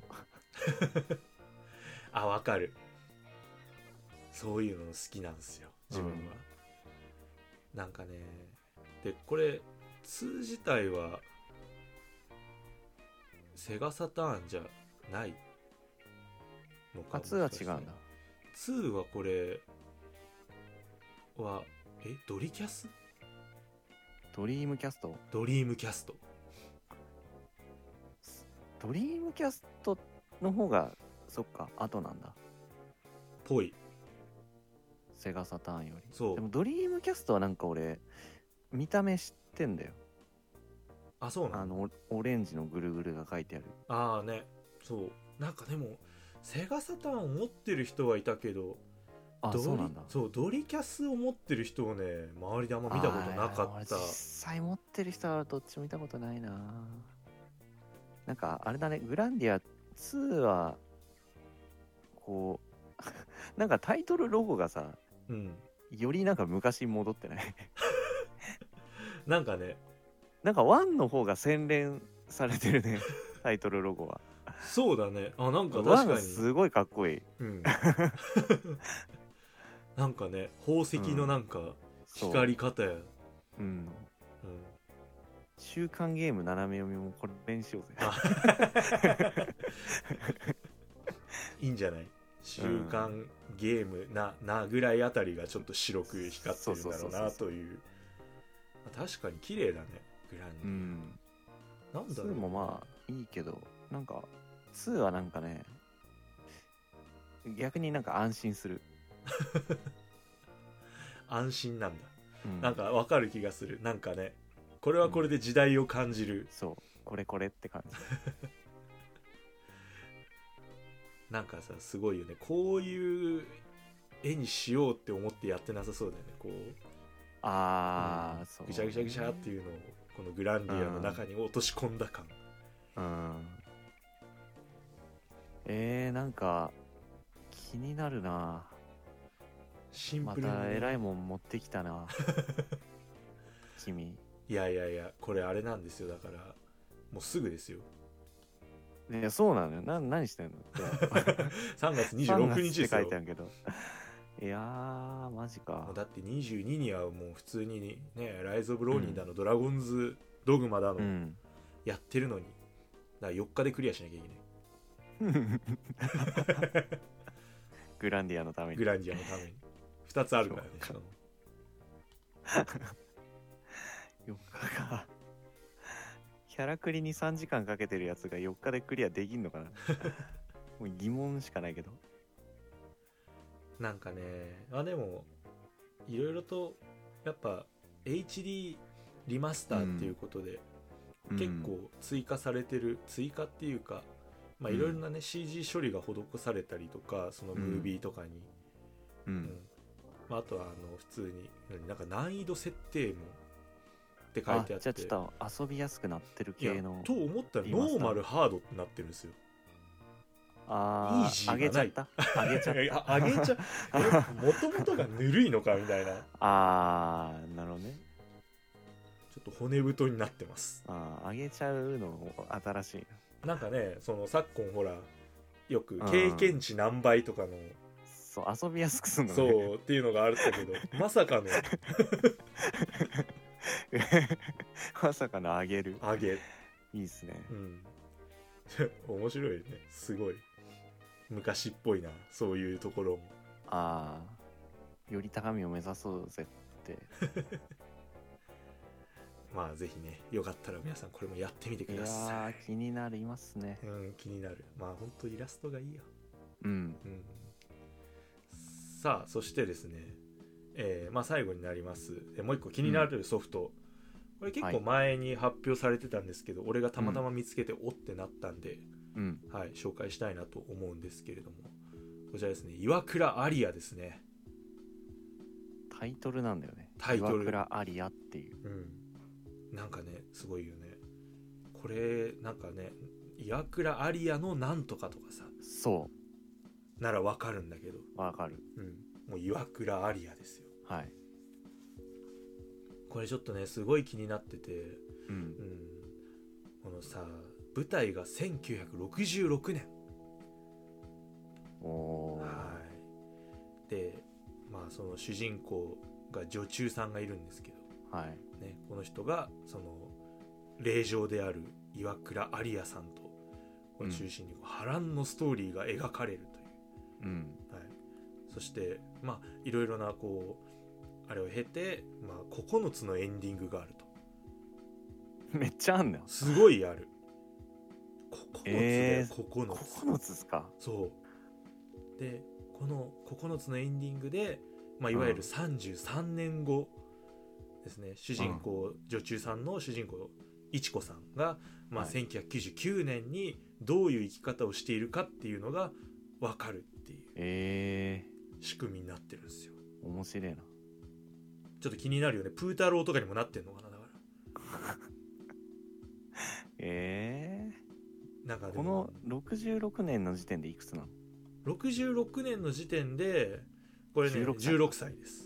Speaker 2: あ、わかる。そういうの好きなんですよ自分は。なんかね、でこれ2自体はセガサターンじゃないのかも。
Speaker 3: 2は違うんだ。
Speaker 2: 2はこれはドリキャス？
Speaker 3: ドリームキャスト？
Speaker 2: ドリームキャスト。
Speaker 3: ドリームキャストの方がそっか後なんだ。
Speaker 2: ぽい。
Speaker 3: セガサターンより。
Speaker 2: そう。
Speaker 3: でもドリームキャストはなんか俺見た目知ってんだよ。
Speaker 2: あ、そうなの？
Speaker 3: オレンジのぐるぐるが書いてある。
Speaker 2: ああね、そうなんかでもセガサターンを持ってる人はいたけど、
Speaker 3: そうなんだ。
Speaker 2: そうドリキャスを持ってる人をね周りであんま見たことなかった。
Speaker 3: 実際持ってる人はどっちも見たことないな。なんかあれだね、グランディア2はこうなんかタイトルロゴがさ、よりなんか昔に戻ってない
Speaker 2: なんかね、
Speaker 3: なんか1の方が洗練されてるねタイトルロゴは。
Speaker 2: そうだね。あ、なんか確かに
Speaker 3: すごいかっこいい。
Speaker 2: なんかね、宝石のなんか光り方や。
Speaker 3: 週刊ゲーム斜め読みもこれにしようぜ。
Speaker 2: いいんじゃない？週刊ゲームなぐらいあたりがちょっと白く光ってるんだろうなという。確かに綺麗だねグランディ。なんだろう。2
Speaker 3: もまあいいけど、なんか2はなんかね逆になんか安心する。
Speaker 2: 安心なんだ。なんかわかる気がする。なんかね、これはこれで時代を感じる。
Speaker 3: そうこれって感じ。
Speaker 2: なんかさすごいよね、こういう絵にしようって思ってやってなさそうだよね。こう
Speaker 3: そう
Speaker 2: ぐしゃぐしゃぐしゃっていうのをこのグランディアの中に落とし込んだ感。
Speaker 3: なんか気になるな。
Speaker 2: シンプルに、
Speaker 3: また偉いもん持ってきたな君。
Speaker 2: いやこれあれなんですよ。だからもうすぐですよ。
Speaker 3: いやそうなのよ。何してんの
Speaker 2: 3月26日ですよ。
Speaker 3: 3月って書いてあるけど。いやーマジか。
Speaker 2: だって22にはもう普通にねライズ・オブ・ローニンだの、ドラゴンズ・ドグマだの、やってるのに、だから4日でクリアしなきゃいけない
Speaker 3: グランディアのために。
Speaker 2: グランディアのために2つあるからね。しかも
Speaker 3: 4日か。キャラクリに3時間かけてるやつが4日でクリアできんのかなもう疑問しかないけど。
Speaker 2: なんかね、でもいろいろとやっぱ HD リマスターっていうことで、結構追加されてる、追加っていうかまあいろいろなね、CG 処理が施されたりとか、そのムービーとかに、まあ、あとは普通になんか難易度設定もって書いてあって、
Speaker 3: じゃあちょっと遊びやすくなってる系の。
Speaker 2: と思ったらノーマルハードってなってるんですよ。イージーがない。
Speaker 3: あげちゃ
Speaker 2: ったもともとがぬるいのかみたいな。
Speaker 3: なるほどね。
Speaker 2: ちょっと骨太になってます。
Speaker 3: あげちゃうの新しい。
Speaker 2: なんかね、その昨今ほらよく経験値何倍とかの、
Speaker 3: そう遊びやすくするのね。
Speaker 2: そうっていうのがあったけどまさかの
Speaker 3: あげる。いいっすね。
Speaker 2: 面白いね。すごい昔っぽいな、そういうところも。
Speaker 3: より高みを目指そうぜって
Speaker 2: まあぜひね、よかったら皆さんこれもやってみてください。
Speaker 3: 気になりますね。
Speaker 2: 気になる。まあほんとイラストがいいよ。さあそしてですね、まあ最後になります。もう一個気になるソフト、これ結構前に発表されてたんですけど、俺がたまたま見つけておってなったんで、 はい、紹介したいなと思うんですけれども、こちらですね、岩倉アリアですね。
Speaker 3: タイトルなんだよね。
Speaker 2: タイトル
Speaker 3: 岩倉アリアっていう、
Speaker 2: なんかねすごいよね。これなんかね、岩倉アリアのなんとかとかさ、
Speaker 3: そう
Speaker 2: ならわかるんだけど、
Speaker 3: わかる。
Speaker 2: もう岩倉アリアですよ。
Speaker 3: はい。
Speaker 2: これちょっとねすごい気になってて、このさ舞台が1966年。はい。で、まあその主人公が女中さんがいるんですけど、
Speaker 3: はい
Speaker 2: ね、この人がその令嬢である岩倉アリアさんとこの中心に波乱のストーリーが描かれるという、はい、そしてまあいろいろなこうあれを経て、まあ、9つのエンディングがあると。
Speaker 3: めっちゃあんだよ。
Speaker 2: すごいある。9つで9つ。
Speaker 3: 9つですか。
Speaker 2: そうで、この9つのエンディングで、まあ、いわゆる33年後ですね、主人公、女中さんの主人公いちこさんが、まあ、1999年にどういう生き方をしているかっていうのが分かるっていう仕組みになってるんですよ。
Speaker 3: 面白いな。
Speaker 2: ちょっと気になるよね。プー太郎とかにもなってんのかな、だからなんかでも
Speaker 3: この66年の時点でいくつなの
Speaker 2: ？66年の時点でこれね16歳です。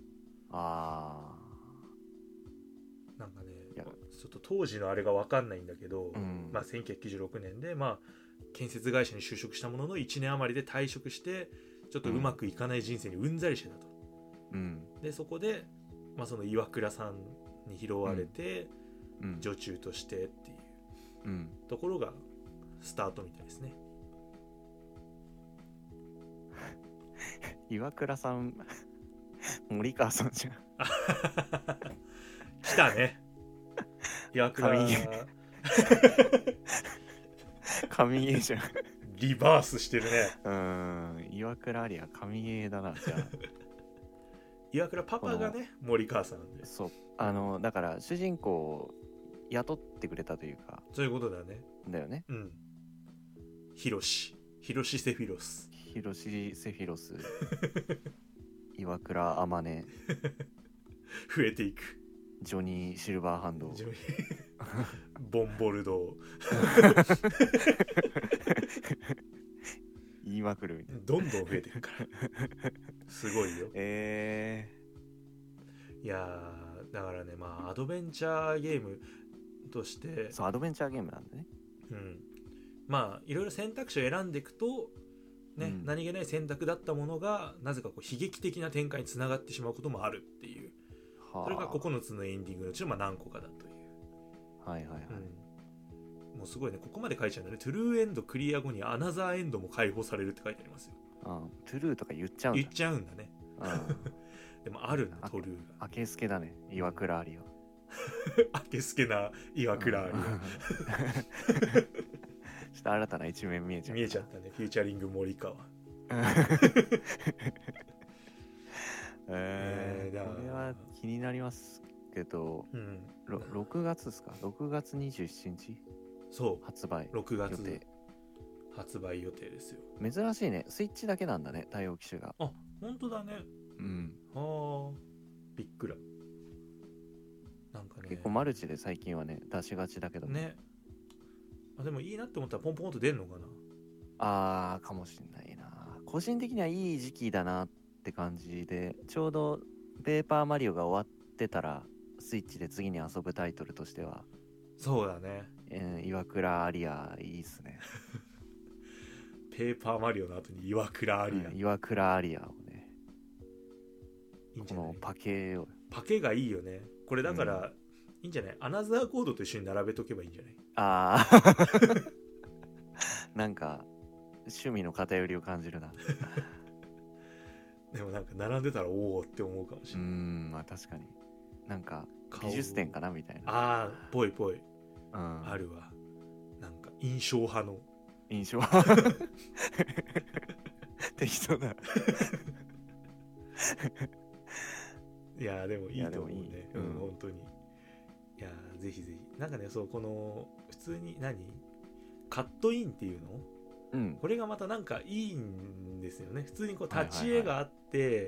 Speaker 2: なんかねちょっと当時のあれが分かんないんだけど、まあ、1996年で、まあ、建設会社に就職したものの1年余りで退職してちょっとうまくいかない人生にうんざりしてたと、でそこで、まあ、その岩倉さんに拾われて、女中としてっていうところがスタートみたいですね。
Speaker 3: 岩倉さん森川さんじゃん。
Speaker 2: 来たね。岩倉
Speaker 3: 神ゲーじゃん。
Speaker 2: リバースしてるね。
Speaker 3: 岩倉アリア神ゲーだな。じゃあ
Speaker 2: 岩倉パパがね森川さんで、
Speaker 3: そうだから主人公を雇ってくれたというか、
Speaker 2: そういうことだね。
Speaker 3: だよね。
Speaker 2: ヒロシセフィロス岩倉天音
Speaker 3: 増
Speaker 2: えていく
Speaker 3: ジョニーシルバーハンド
Speaker 2: ボンボルド
Speaker 3: 言いまくるみたいな。
Speaker 2: どんどん増えていくからすごいよ。いやだからね、まあアドベンチャーゲームとして、
Speaker 3: そうアドベンチャーゲームなんだね。
Speaker 2: まあいろいろ選択肢を選んでいくとね、何気ない選択だったものがなぜかこう悲劇的な展開につながってしまうこともあるっていう、それが9つのエンディングのうちのまあ何個かだという。もうすごいね、ここまで書いちゃうんだね。トゥルーエンドクリア後にアナザーエンドも解放されるって書いてありますよ。
Speaker 3: トゥルーとか言っちゃうん
Speaker 2: だね。でもあるんだ、トルーが。
Speaker 3: あけすけだね、岩倉アリア。
Speaker 2: あけすけな岩倉アリア。
Speaker 3: ちょっと新たな一面見えちゃ
Speaker 2: ったね。フューチャリング森川。こ
Speaker 3: れは気になりますけど、6月ですか？6月27日？
Speaker 2: そう。
Speaker 3: 発売。
Speaker 2: 6月発売予定ですよ。
Speaker 3: 珍しいね。スイッチだけなんだね、対応機種が。
Speaker 2: あ、本当だね。はあ、びっくら。なんかね。
Speaker 3: 結構マルチで最近はね、出しがちだけど
Speaker 2: ね。でもいいなって思ったらポンポンと出るのか
Speaker 3: な。かもしんないな。個人的にはいい時期だなって感じで、ちょうどペーパーマリオが終わってたらスイッチで次に遊ぶタイトルとしては、
Speaker 2: そうだね。
Speaker 3: 岩倉アリアいいっすね。
Speaker 2: ペーパーマリオの後に岩倉アリア、
Speaker 3: 岩倉アリアをね、
Speaker 2: いいんじゃない？
Speaker 3: このパケ
Speaker 2: がいいよね。これだから、いいんじゃない？アナザーコードと一緒に並べとけばいいんじゃない？
Speaker 3: なんか趣味の偏りを感じるな。
Speaker 2: でもなんか並んでたらおおって思うかもしれない。
Speaker 3: まあ確かになんか美術展かなみたいな。
Speaker 2: ぽい、あるわ。なんか印象派の
Speaker 3: 適当だ。
Speaker 2: いやでもいいと思うね。本当に。いやぜひぜひ。なんかね、そうこの普通にカットインっていうの、
Speaker 3: うん、
Speaker 2: これがまたなんかいいんですよね。普通にこう立ち絵があって、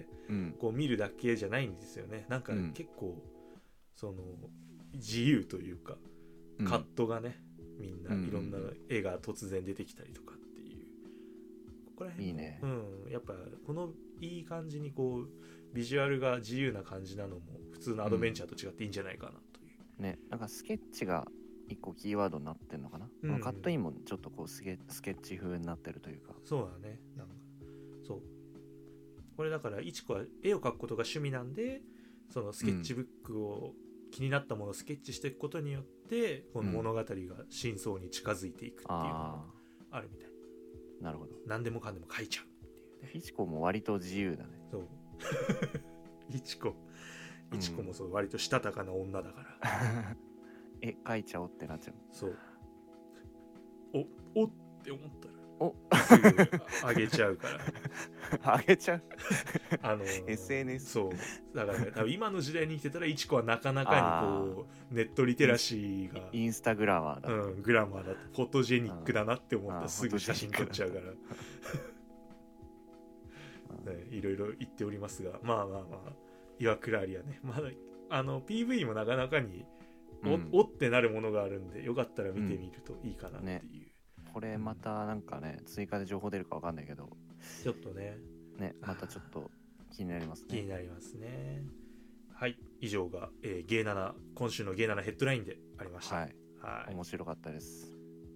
Speaker 2: こう見るだけじゃないんですよね。なんか結構その自由というか、カットがね、みんないろんな絵が突然出てきたりとかっていう、ここら辺
Speaker 3: いいね。
Speaker 2: やっぱこのいい感じにこうビジュアルが自由な感じなのも普通のアドベンチャーと違っていいんじゃないかなという、
Speaker 3: ね、なんかスケッチが一個キーワードになってんのかな、カットインもちょっとこうスケッチ風になってるというか。
Speaker 2: そうだね。なんかそうこれだからいちこは絵を描くことが趣味なんで、そのスケッチブックを、気になったものをスケッチしていくことによってこの物語が真相に近づいていくっていうのがあるみたい。
Speaker 3: なるほど。
Speaker 2: 何でもかんでも描いちゃうっていうね。
Speaker 3: いちこも割と自由だね。
Speaker 2: そういちこもそう、割としたたかな女だから
Speaker 3: 絵描いちゃおうってなっちゃう。
Speaker 2: そうおって思ったら
Speaker 3: お
Speaker 2: すぐ上げちゃうから
Speaker 3: 上げちゃう
Speaker 2: SNS そうだからね、多分今の時代に生きてたらいちこはなかなかにこうネットリテラシーが
Speaker 3: インスタグラマーだ、
Speaker 2: グラマーだってフォトジェニックだなって思ったらすぐ写真撮っちゃうからね、いろいろ言っておりますが、まあ岩倉有はね、まだPV もなかなかにおってなるものがあるんで、よかったら見てみるといいかなっていう、
Speaker 3: これまたなんかね、追加で情報出るかわかんないけど、
Speaker 2: ちょっとね
Speaker 3: またちょっと気になりますね。
Speaker 2: 気になりますね。はい、以上が、ゲイ7今週のゲイ7ヘッドラインでありました。はい、
Speaker 3: 面白かったです。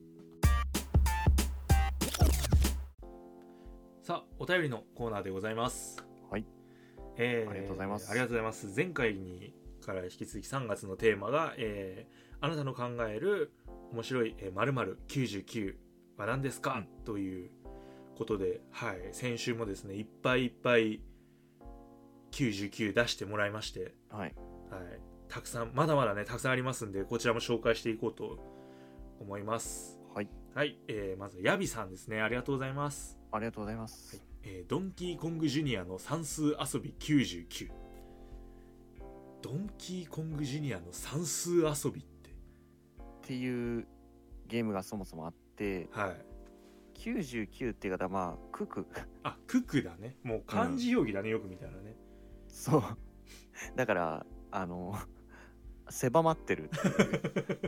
Speaker 2: さあ、お便りのコーナーでございます。
Speaker 3: はい、ありがとうございます。
Speaker 2: ありがとうございます。前回から引き続き3月のテーマが、あなたの考える面白い〇〇99は何ですか、ということで、はい、先週もですねいっぱいいっぱい99出してもらいまして、
Speaker 3: はい、
Speaker 2: たくさんまだまだねたくさんありますんで、こちらも紹介していこうと思います。
Speaker 3: はい、
Speaker 2: まずヤビさんですね、ありがとうございます。
Speaker 3: ありがとうございます。
Speaker 2: ドンキーコングジュニアの算数遊び99。ドンキーコングジュニアの算数遊びって
Speaker 3: いうゲームがそもそもあって、99っていう方、まあクク
Speaker 2: だね。もう漢字表記だね、よく見たらね。
Speaker 3: そうだから狭まってるっていう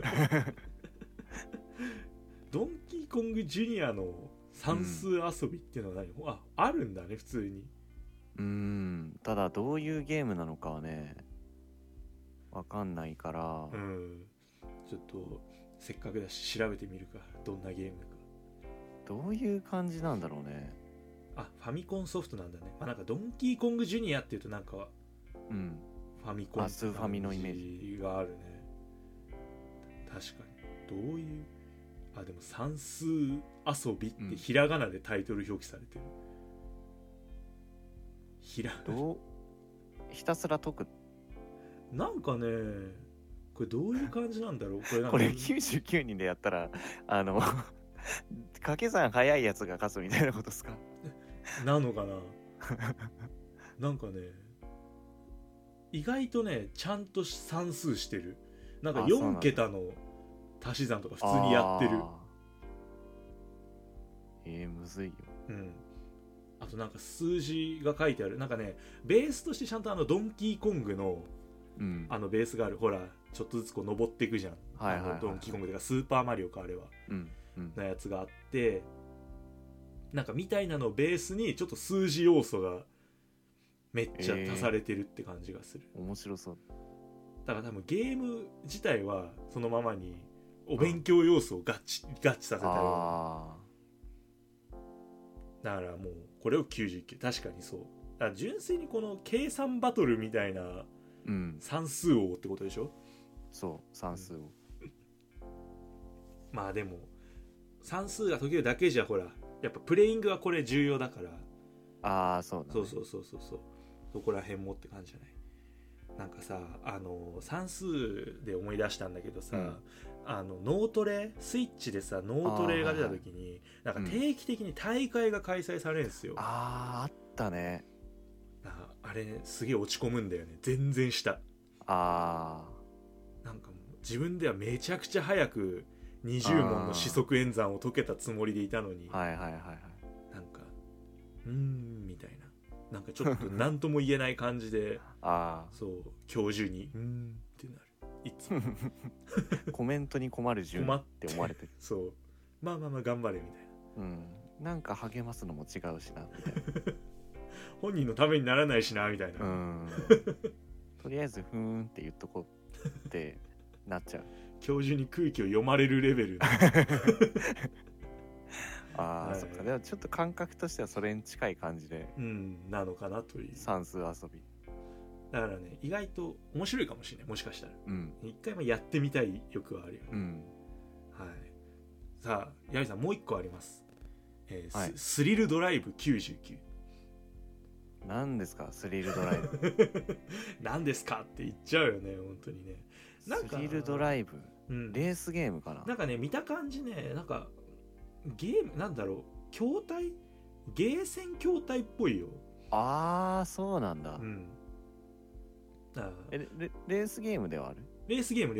Speaker 2: ドンキーコングジュニアの算数遊びっていうのは何、あるんだね普通に。
Speaker 3: ただどういうゲームなのかはねわかんないから、
Speaker 2: ちょっとせっかくだし調べてみるか、どんなゲームか。
Speaker 3: どういう感じなんだろうね。
Speaker 2: ファミコンソフトなんだね。なんかドンキーコングジュニアっていうとなんかファミコン
Speaker 3: スーファミのイメー
Speaker 2: ジがあるね。確かに。どういうでも算数遊びってひらがなでタイトル表記されてる。
Speaker 3: ひたすら解く。
Speaker 2: なんかね、これどういう感じなんだろう。
Speaker 3: これ99人でやったら掛け算早いやつが勝つみたいなことですか
Speaker 2: なのかななんかね、意外とねちゃんと算数してる。なんか4桁の足し算とか普通にやってる。
Speaker 3: むずいよ。
Speaker 2: あとなんか数字が書いてある。なんかねベースとしてちゃんとドンキーコングの、ベースがある。ほらちょっとずつこう登っていくじゃん、ドンキーコングとかスーパーマリオかあれは、のやつがあって、なんかみたいなのをベースにちょっと数字要素がめっちゃ足されてるって感じがする。
Speaker 3: 面白そう。
Speaker 2: だから多分ゲーム自体はそのままにお勉強要素を合致させたような。だからもうこれを99。確かにそう。だから純粋にこの計算バトルみたいな算数王ってことでしょ。
Speaker 3: そう算数王。
Speaker 2: まあでも算数が解けるだけじゃほらやっぱプレイングはこれ重要だから。
Speaker 3: そうだね。
Speaker 2: そうそこら辺もって感じじゃない。なんかさ算数で思い出したんだけどさ、脳トレスイッチでさ脳トレが出た時に、なんか定期的に大会が開催されるんですよ。
Speaker 3: あったね。
Speaker 2: あれすげえ落ち込むんだよね。全然した。なんかもう自分ではめちゃくちゃ早く 20問の四則演算を解けたつもりでいたのに、
Speaker 3: はいはいはいはい。
Speaker 2: なんかみたいな、なんかちょっと何とも言えない感じでそう教授にってなるいつも
Speaker 3: コメントに困る順って思われてる
Speaker 2: そうまあ頑張れみたい
Speaker 3: な、なんか励ますのも違うしなみたいな
Speaker 2: 本人のためにならないしなみたいな、
Speaker 3: とりあえずふーんって言っとこうってなっちゃう
Speaker 2: 教授に空気を読まれるレベル
Speaker 3: はい、そっか。でもちょっと感覚としてはそれに近い感じで
Speaker 2: なのかなという
Speaker 3: 算数遊び
Speaker 2: だからね、意外と面白いかもしれない、もしかしたら一回もやってみたい欲はあるよね、はい。さあヤミさんもう一個あります、はい、スリルドライブ99。
Speaker 3: 何ですかスリルドライブ
Speaker 2: 何ですかって言っちゃうよね本当にね。なんか
Speaker 3: スリルドライブ、レースゲームかな。
Speaker 2: なんかね見た感じね、なんかゲームなんだろう、筐体ゲーセン筐体っぽいよ。
Speaker 3: そうなんだ。レースゲームではある。
Speaker 2: レースゲーム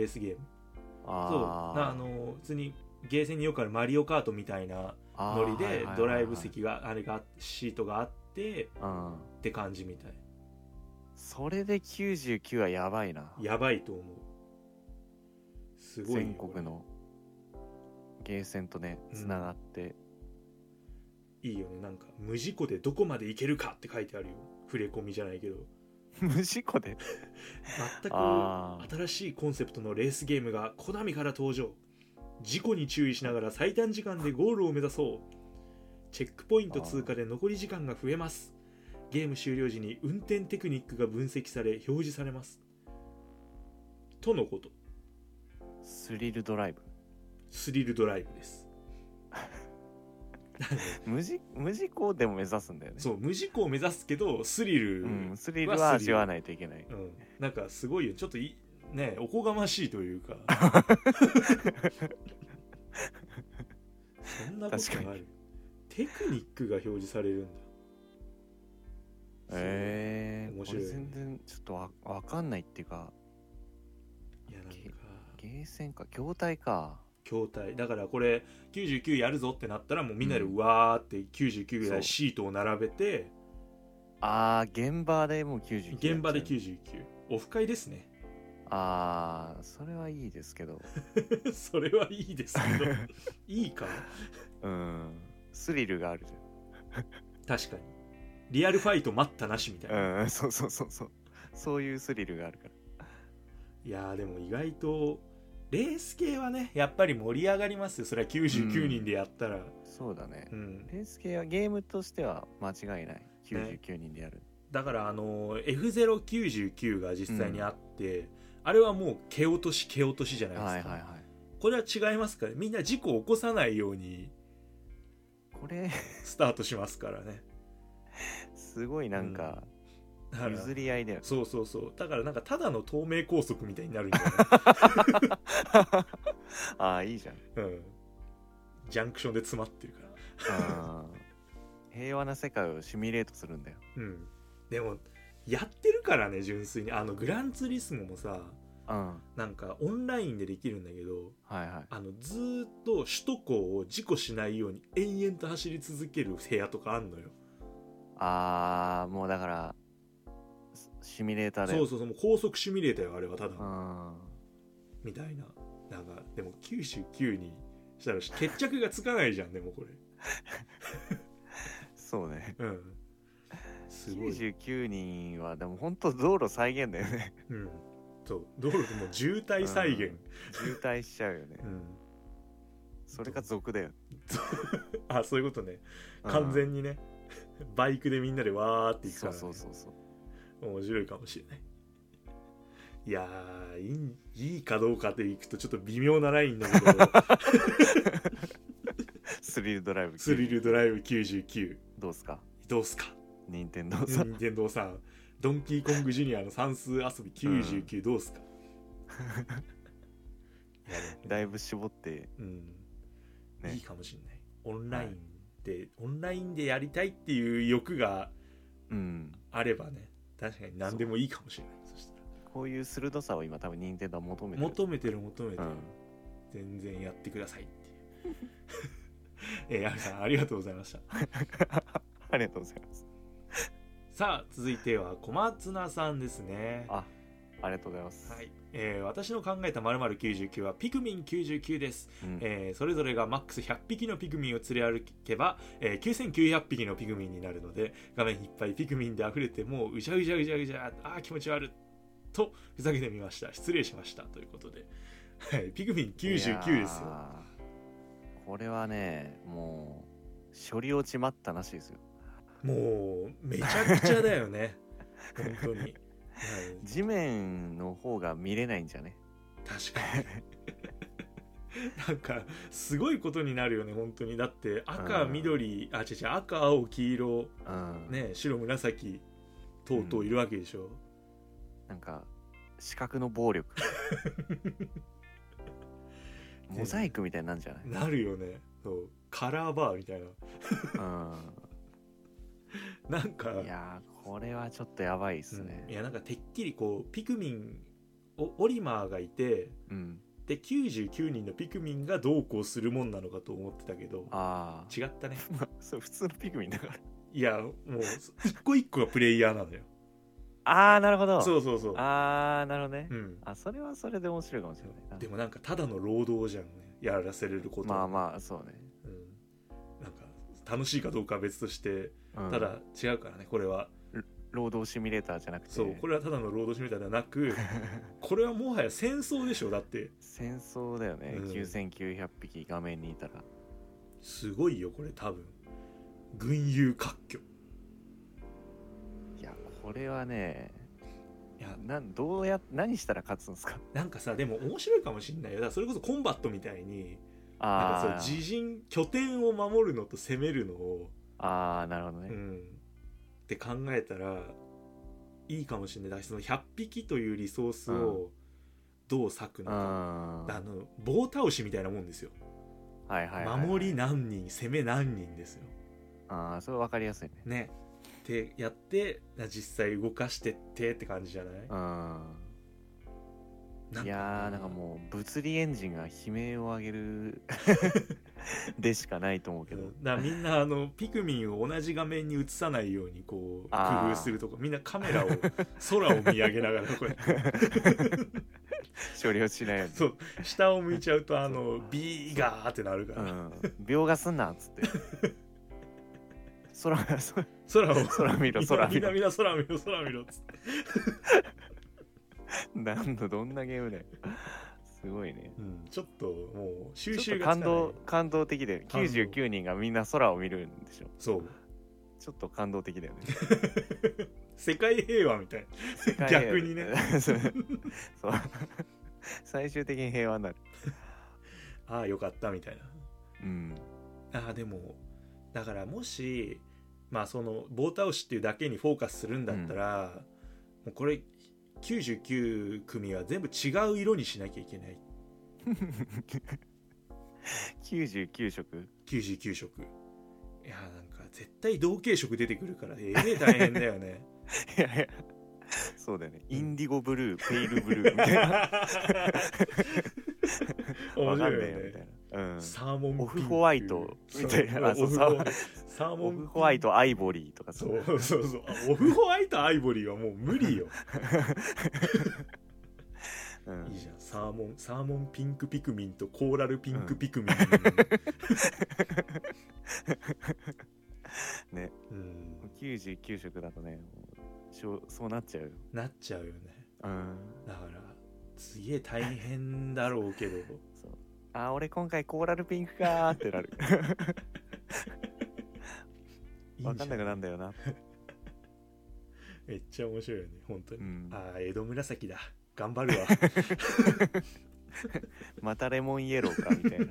Speaker 2: そう普通にゲーセンによくあるマリオカートみたいなノリでドライブ席があれがシートがあってって感じみたい。
Speaker 3: それで99はやばいな。
Speaker 2: やばいと思う。すごい
Speaker 3: 全国のゲーセンとねつながって、
Speaker 2: いいよね。なんか無事故でどこまで行けるかって書いてあるよ。触れ込みじゃないけど
Speaker 3: 無事故で
Speaker 2: 全く新しいコンセプトのレースゲームがコナミから登場。事故に注意しながら最短時間でゴールを目指そう。チェックポイント通過で残り時間が増えます。ゲーム終了時に運転テクニックが分析され表示されますとのこと。
Speaker 3: スリルドライブ
Speaker 2: です
Speaker 3: 無事故でも目指すんだよね。
Speaker 2: そう無事故を目指すけどスリル
Speaker 3: は味わわないといけない、
Speaker 2: なんかすごいよ。ちょっとねおこがましいというかそんなことがある。テクニックが表示されるんだ。面白い、ね、
Speaker 3: 全然ちょっとわかんないっていうか。
Speaker 2: いやなんか
Speaker 3: ゲーセンか筐体
Speaker 2: だからこれ99やるぞってなったらもうみんなでうわーって99ぐらいシートを並べて、
Speaker 3: 現場でもう99
Speaker 2: 現場で99オフ会ですね。
Speaker 3: それはいいですけど
Speaker 2: それはいいですけどいいか
Speaker 3: スリルがあるじ
Speaker 2: ゃん確かにリアルファイト待ったなしみたいな、
Speaker 3: そういうスリルがあるから。
Speaker 2: いやでも意外とレース系はねやっぱり盛り上がりますよ。それは99人でやったら、
Speaker 3: そうだね、レース系はゲームとしては間違いない。99人でやる、
Speaker 2: だからF099 が実際にあって、あれはもう蹴落としじゃないですか、これは違いますから、みんな事故を起こさないように
Speaker 3: これ
Speaker 2: スタートしますからね
Speaker 3: すごいなんか、譲り合いだよね。
Speaker 2: そうだからなんかただの東名高速みたいになるんじゃない
Speaker 3: いいじゃん、
Speaker 2: ジャンクションで詰まってるから
Speaker 3: 平和な世界をシミュレートするんだよ。
Speaker 2: でもやってるからね、純粋にグランツーリスモもさ、なんかオンラインでできるんだけど、ずーっと首都高を事故しないように延々と走り続ける部屋とかあんのよ。
Speaker 3: もうだからシミュレーターで、
Speaker 2: そうもう高速シミュレーターよあれはただみたいな。なんかでも99にしたら決着がつかないじゃんでもこれ
Speaker 3: そうね、
Speaker 2: すごい。
Speaker 3: 99人はでも本当道路再現だよね
Speaker 2: そう道路でも渋滞再現、
Speaker 3: 渋滞しちゃうよね、それが俗だよ
Speaker 2: そういうことね、完全にねバイクでみんなでわーって行くから、ね、そう面白いかもしれない。いやーいいかどうかでいくとちょっと微妙なラインだけど
Speaker 3: スリルドライブ
Speaker 2: 99
Speaker 3: どうすか任天堂
Speaker 2: さんドンキーコングジュニアの算数遊び99どうすか、
Speaker 3: だいぶ絞って、
Speaker 2: いいかもしれない。オンラインでやりたいっていう欲があればね、確かに何でもいいかもしれない。そしたら
Speaker 3: こういう鋭さを今多分任天堂は求めてる、
Speaker 2: 全全然やってくださいっていうアルさんありがとうございました
Speaker 3: ありがとうございます。
Speaker 2: さあ続いては小松菜さんですね。
Speaker 3: ありがとうございます。
Speaker 2: はい、私の考えた〇〇99はピクミン99です、それぞれがマックス100匹のピクミンを連れ歩けば、9900匹のピクミンになるので、画面いっぱいピクミンで溢れてもううじゃうじゃうじゃうじゃ、気持ち悪いとふざけてみました。失礼しましたということで、はい、ピクミン99ですよ。
Speaker 3: これはね、もう処理落ち待ったなしですよ。
Speaker 2: もうめちゃくちゃだよね本当に、はい、
Speaker 3: 地面の方が見れないんじゃね。
Speaker 2: 確かになんかすごいことになるよね本当に。だって赤、緑、赤、青、黄色、ね、白、紫等々いるわけでしょ、
Speaker 3: なんか視覚の暴力モザイクみたいになるんじゃない？
Speaker 2: なるよね。そうカラーバーみたいななんか
Speaker 3: いやこれはちょっとやばいっすね、
Speaker 2: いやなんかてっきりこうピクミンオリマーがいて、で99人のピクミンがどうこうするもんなのかと思ってたけど、違ったね
Speaker 3: そう普通のピクミンだから。
Speaker 2: いやもう一個一個がプレイヤーなのよ
Speaker 3: なるほど。
Speaker 2: そうそうそう。
Speaker 3: なるほどね。それはそれで面白いかもしれないな。
Speaker 2: でもなんかただの労働じゃんね、やらせれること。
Speaker 3: まあそうね、
Speaker 2: なんか楽しいかどうかは別として、ただ違うからねこれは。
Speaker 3: 労働シミュレーターじゃなくて、
Speaker 2: そうこれはただの労働シミュレーターではなくこれはもはや戦争でしょ。だって
Speaker 3: 戦争だよね、9900匹画面にいたら。
Speaker 2: すごいよこれ多分。群雄割拠。
Speaker 3: いやこれはね、いや何したら勝つんですか。
Speaker 2: なんかさでも面白いかもしんないよ。だからそれこそコンバットみたいになんかそう自陣拠点を守るのと攻めるのを
Speaker 3: なるほどね、
Speaker 2: って考えたらいいかもしれない。だからその100匹というリソースをどう割くのか、棒倒しみたいなもんですよ。守り何人攻め何人ですよ。
Speaker 3: それ分かりやすい
Speaker 2: ね。ってやって実際動かしてって感じじゃない？
Speaker 3: いやなんかもう物理エンジンが悲鳴を上げるでしかないと思うけど、
Speaker 2: だみんなピクミンを同じ画面に映さないようにこう工夫するとか、みんなカメラを空を見上げながらこうやって
Speaker 3: 処理をしないように。
Speaker 2: そう下を向いちゃうとビーガーってなるから、
Speaker 3: 描画すんなっつって空見ろ
Speaker 2: みんな空見ろっつって
Speaker 3: どんなゲームだよ。すごいね、
Speaker 2: ちょっともう収集がつかない。
Speaker 3: 感動的で99人がみんな空を見るんでしょ。
Speaker 2: そう
Speaker 3: ちょっと感動的だよね
Speaker 2: 世界平和みたいな逆にね
Speaker 3: そう最終的に平和になる
Speaker 2: よかったみたいな。でもだからもしその棒倒しっていうだけにフォーカスするんだったら、もうこれ99組は全部違う色にしなきゃいけない
Speaker 3: 99色
Speaker 2: 99色。いやなんか絶対同系色出てくるから大変だよね
Speaker 3: いやそうだよね、インディゴブルー、ペイルブルーみたいな
Speaker 2: 面白いよね
Speaker 3: みたいな、
Speaker 2: サーモンピンク、
Speaker 3: オフホワイトみたいな、オフホワイトアイボリーとか
Speaker 2: そうオフホワイトアイボリーはもう無理よいいじゃん、サーモンピンクピクミンとコーラルピンクピクミン、
Speaker 3: ね、99色だとねそうなっちゃうよね。
Speaker 2: だからすげえ大変だろうけど
Speaker 3: そう俺今回コーラルピンクかーってなる分かんなくなんだよな
Speaker 2: めっちゃ面白いよね本当に、江戸紫だ頑張るわ
Speaker 3: またレモンイエローかみたいな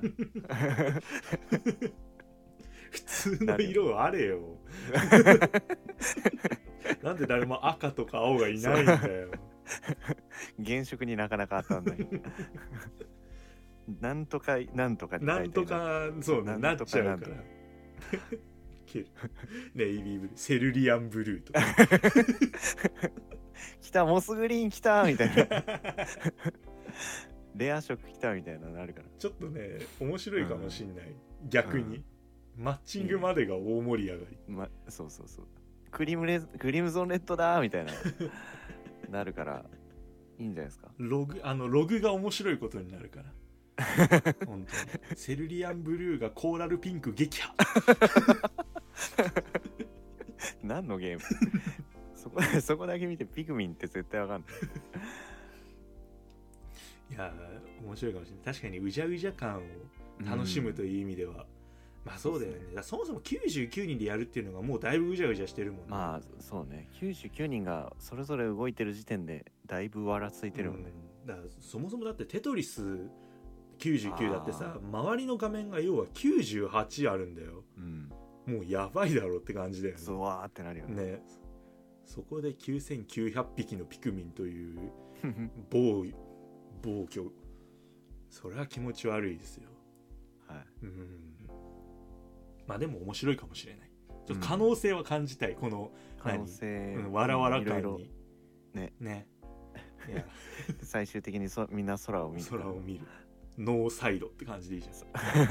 Speaker 2: 普通の色あれよなんで誰も赤とか青がいないんだよ
Speaker 3: 原色になかなか当たんないなんとかなんとか
Speaker 2: なんとかそうなっちゃうからネイビーブルー、セルリアンブルーとか
Speaker 3: 来たモスグリーン来たみたいなレア色来たみたいなのあるから。
Speaker 2: ちょっとね面白いかもしんない、逆に、マッチングまでが大盛り上がり、
Speaker 3: そうそうそう、クリムゾンレッドだみたいななるからいいんじゃないですか。
Speaker 2: ログが面白いことになるから本当にセルリアンブルーがコーラルピンク撃破
Speaker 3: 何のゲームそこだけ見てピクミンって絶対わかんない
Speaker 2: いや面白いかもしれない。確かにうじゃうじゃ感を楽しむという意味では、まあそうだよね。だからそもそも99人でやるっていうのがもうだいぶうじゃうじゃしてるもんね。
Speaker 3: まあそうね、99人がそれぞれ動いてる時点でだいぶわらついてるもんね、
Speaker 2: だからそもそもだってテトリス99だってさ、周りの画面が要は98あるんだよ、もうやばいだろって感じだよね。
Speaker 3: そうわーってなるよね。
Speaker 2: そこで9900匹のピクミンという暴挙、それは気持ち悪いですよ。
Speaker 3: はい。
Speaker 2: まあでも面白いかもしれない。ちょっと可能性は感じたい、この
Speaker 3: 可能性、
Speaker 2: わらわら感に
Speaker 3: ねいや最終的にみんな空を見る
Speaker 2: ノーサイドって感じでいいじゃん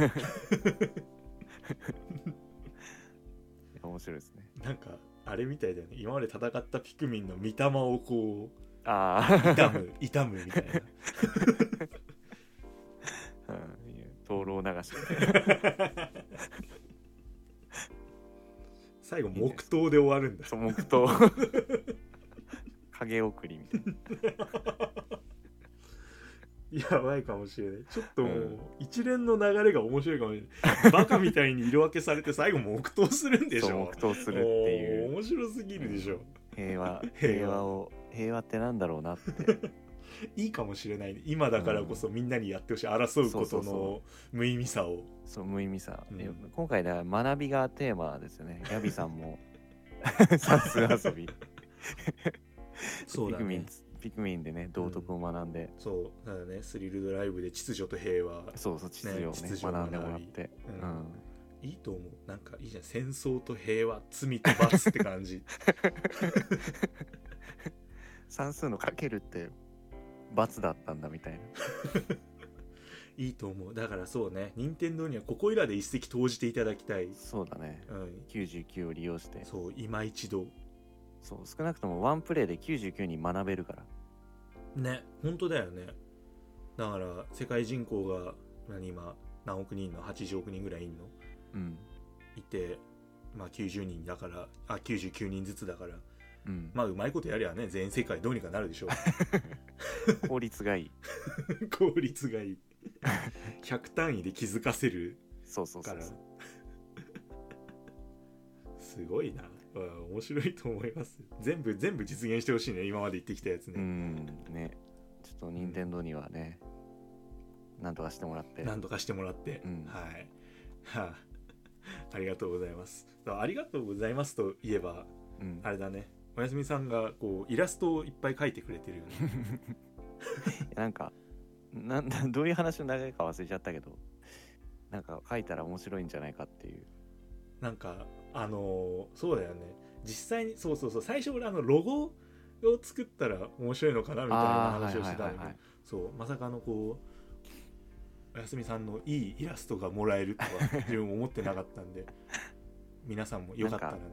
Speaker 3: 面白いですね。
Speaker 2: なんかあれみたいだよね、今まで戦ったピクミンの御霊をこう痛むみたいな
Speaker 3: 灯籠流し
Speaker 2: 最後黙祷で終わるんだ。
Speaker 3: そう、黙祷影送りみたいな
Speaker 2: やばいかもしれない。ちょっともう、一連の流れが面白いかもしれないバカみたいに色分けされて最後黙祷するんでしょ。そう
Speaker 3: 黙祷するっていう
Speaker 2: 面白すぎるでしょ。
Speaker 3: 平和ってなんだろうなって
Speaker 2: いいかもしれない、ね、今だからこそみんなにやってほしい、争うことの無意味さを。
Speaker 3: そう無意味さ、今回では学びがテーマですよね。ギャビさんも算数遊び
Speaker 2: そうだね、
Speaker 3: ピクミンでね道徳を学んで、
Speaker 2: そうだね、スリルドライブで秩序と平和、
Speaker 3: そう秩序をね学んでもらって、
Speaker 2: いいと思う。なんかいいじゃん、戦争と平和、罪と罰って感じ
Speaker 3: 算数のかけるって罰だったんだみたいない
Speaker 2: いと思う。だからそうね、任天堂にはここいらで一石投じていただきたい。
Speaker 3: そうだね、99を利用して、
Speaker 2: そう今一度、
Speaker 3: そう少なくともワンプレイで99に学べるから
Speaker 2: ね。本当だよね。だから世界人口が今何億人の80億人ぐらいいんの、いて、まあ90人だから99人ずつだから、まあうまいことやりゃね、全世界どうにかなるでしょう
Speaker 3: 効率がいい
Speaker 2: 効率がいい100単位で気づかせるからすごいな。面白いと思います。全部実現してほしいね、今まで言ってきたやつね。
Speaker 3: ね、ちょっと任天堂にはね、なんとかしてもらって、
Speaker 2: はいありがとうございます。ありがとうございますといえば、あれだね、おやすみさんがこうイラストをいっぱい描いてくれてるよね
Speaker 3: なんかどういう話の流れか忘れちゃったけど、なんか描いたら面白いんじゃないかっていう、
Speaker 2: なんかそうだよね、実際にそう最初俺ロゴを作ったら面白いのかなみたいな話をしてたんだけど、そうまさかこうおやすみさんのいいイラストがもらえるとは自分も思ってなかったんで皆さんもよかったらね、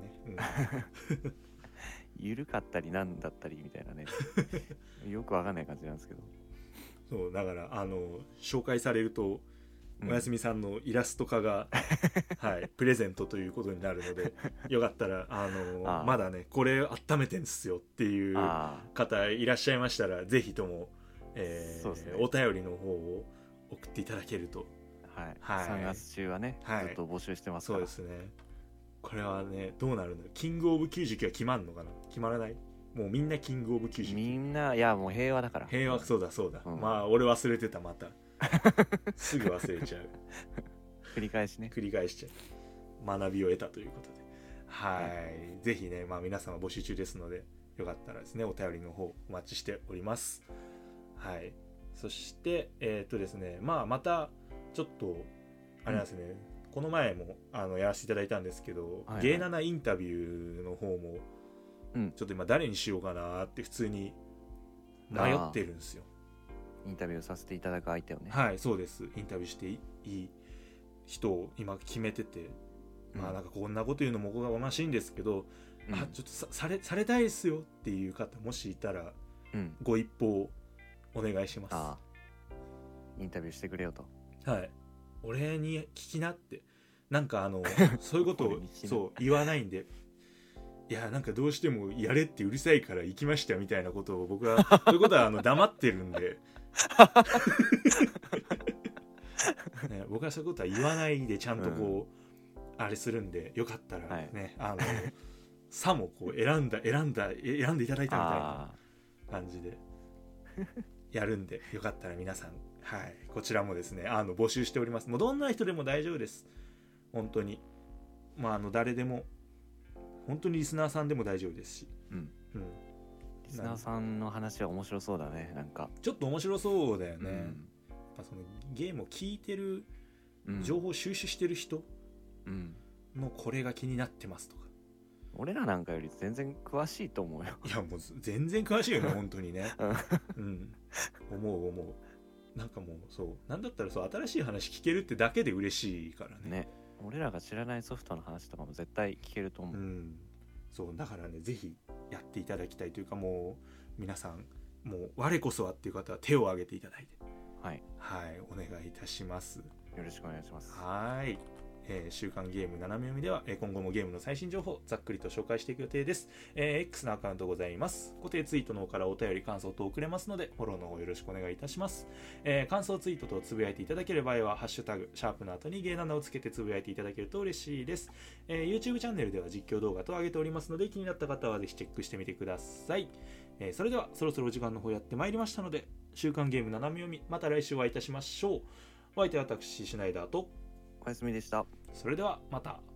Speaker 3: 緩かったりなんだったりみたいなねよくわかんない感じなんですけど、
Speaker 2: そうだから紹介されるとおやすみさんのイラスト化が、プレゼントということになるのでよかったらまだねこれ温めてんすよっていう方いらっしゃいましたらぜひとも、お便りの方を送っていただけると、
Speaker 3: 3月中はね、ずっと募集してますから。
Speaker 2: そうですね。これはねどうなるの、キングオブ99は決まんのかな、決まらない、もうみんなキングオブ99、
Speaker 3: みんないやもう平和だから、
Speaker 2: 平和、そうだ、まあ俺忘れてた、またすぐ忘れちゃう
Speaker 3: 繰り返し
Speaker 2: ちゃう、学びを得たということで、ぜひね、まあ皆様募集中ですのでよかったらですねお便りの方お待ちしております。そしてですね、またちょっとあれなんですね、この前もやらせていただいたんですけど、ゲイナナインタビューの方も、ちょっと今誰にしようかなって普通に迷ってるんですよ。
Speaker 3: インタビューさせていただく相手をね。
Speaker 2: はい、そうです。インタビューしていい人を今決めてて、まあなんかこんなこと言うのもおこがましいんですけど、ちょっとされたいですよっていう方もしいたら、ご一報お願いします。
Speaker 3: インタビューしてくれよと。
Speaker 2: はい、俺に聞きなって、なんかそういうことをそう言わないんで、いやなんかどうしてもやれってうるさいから行きましたみたいなことを僕はそういうことは黙ってるんでね、僕はそういうことは言わないでちゃんとこう、あれするんで、よかったらね、さもこう選んでいただいたみたいな感じでやるんで、よかったら皆さん、はい、こちらもですね募集しております。もうどんな人でも大丈夫です、本当に。まあ誰でも、本当にリスナーさんでも大丈夫ですし、
Speaker 3: リスナーさんの話は面白そうだね。なんか
Speaker 2: ちょっと面白そうだよね。そのゲームを聞いてる、情報を収集してる人のこれが気になってますとか、
Speaker 3: 俺らなんかより全然詳しいと思うよ。
Speaker 2: いやもう全然詳しいよね本当にね思う。なんかもうそうなんだったらそう新しい話聞けるってだけで嬉しいからね。
Speaker 3: 俺らが知らないソフトの話とかも絶対聞けると思う。
Speaker 2: そうだからね、ぜひやっていただきたいというか、もう皆さんもう我こそはっていう方は手を挙げていただいて、はい、お願いいたします。よ
Speaker 3: ろしくお願いします。
Speaker 2: はい、週刊ゲーム斜め読みでは、今後もゲームの最新情報をざっくりと紹介していく予定です。X のアカウントございます。固定ツイートの方からお便り感想と送れますので、フォローの方よろしくお願いいたします。感想ツイートとつぶやいていただける場合はハッシュタグシャープの後にゲー7をつけてつぶやいていただけると嬉しいです。YouTube チャンネルでは実況動画と上げておりますので、気になった方はぜひチェックしてみてください。それではそろそろお時間の方やってまいりましたので、週刊ゲーム斜め読み、また来週お会いいたしましょう。お相手は私シュナイダーと
Speaker 3: おやすみでした。
Speaker 2: それではまた。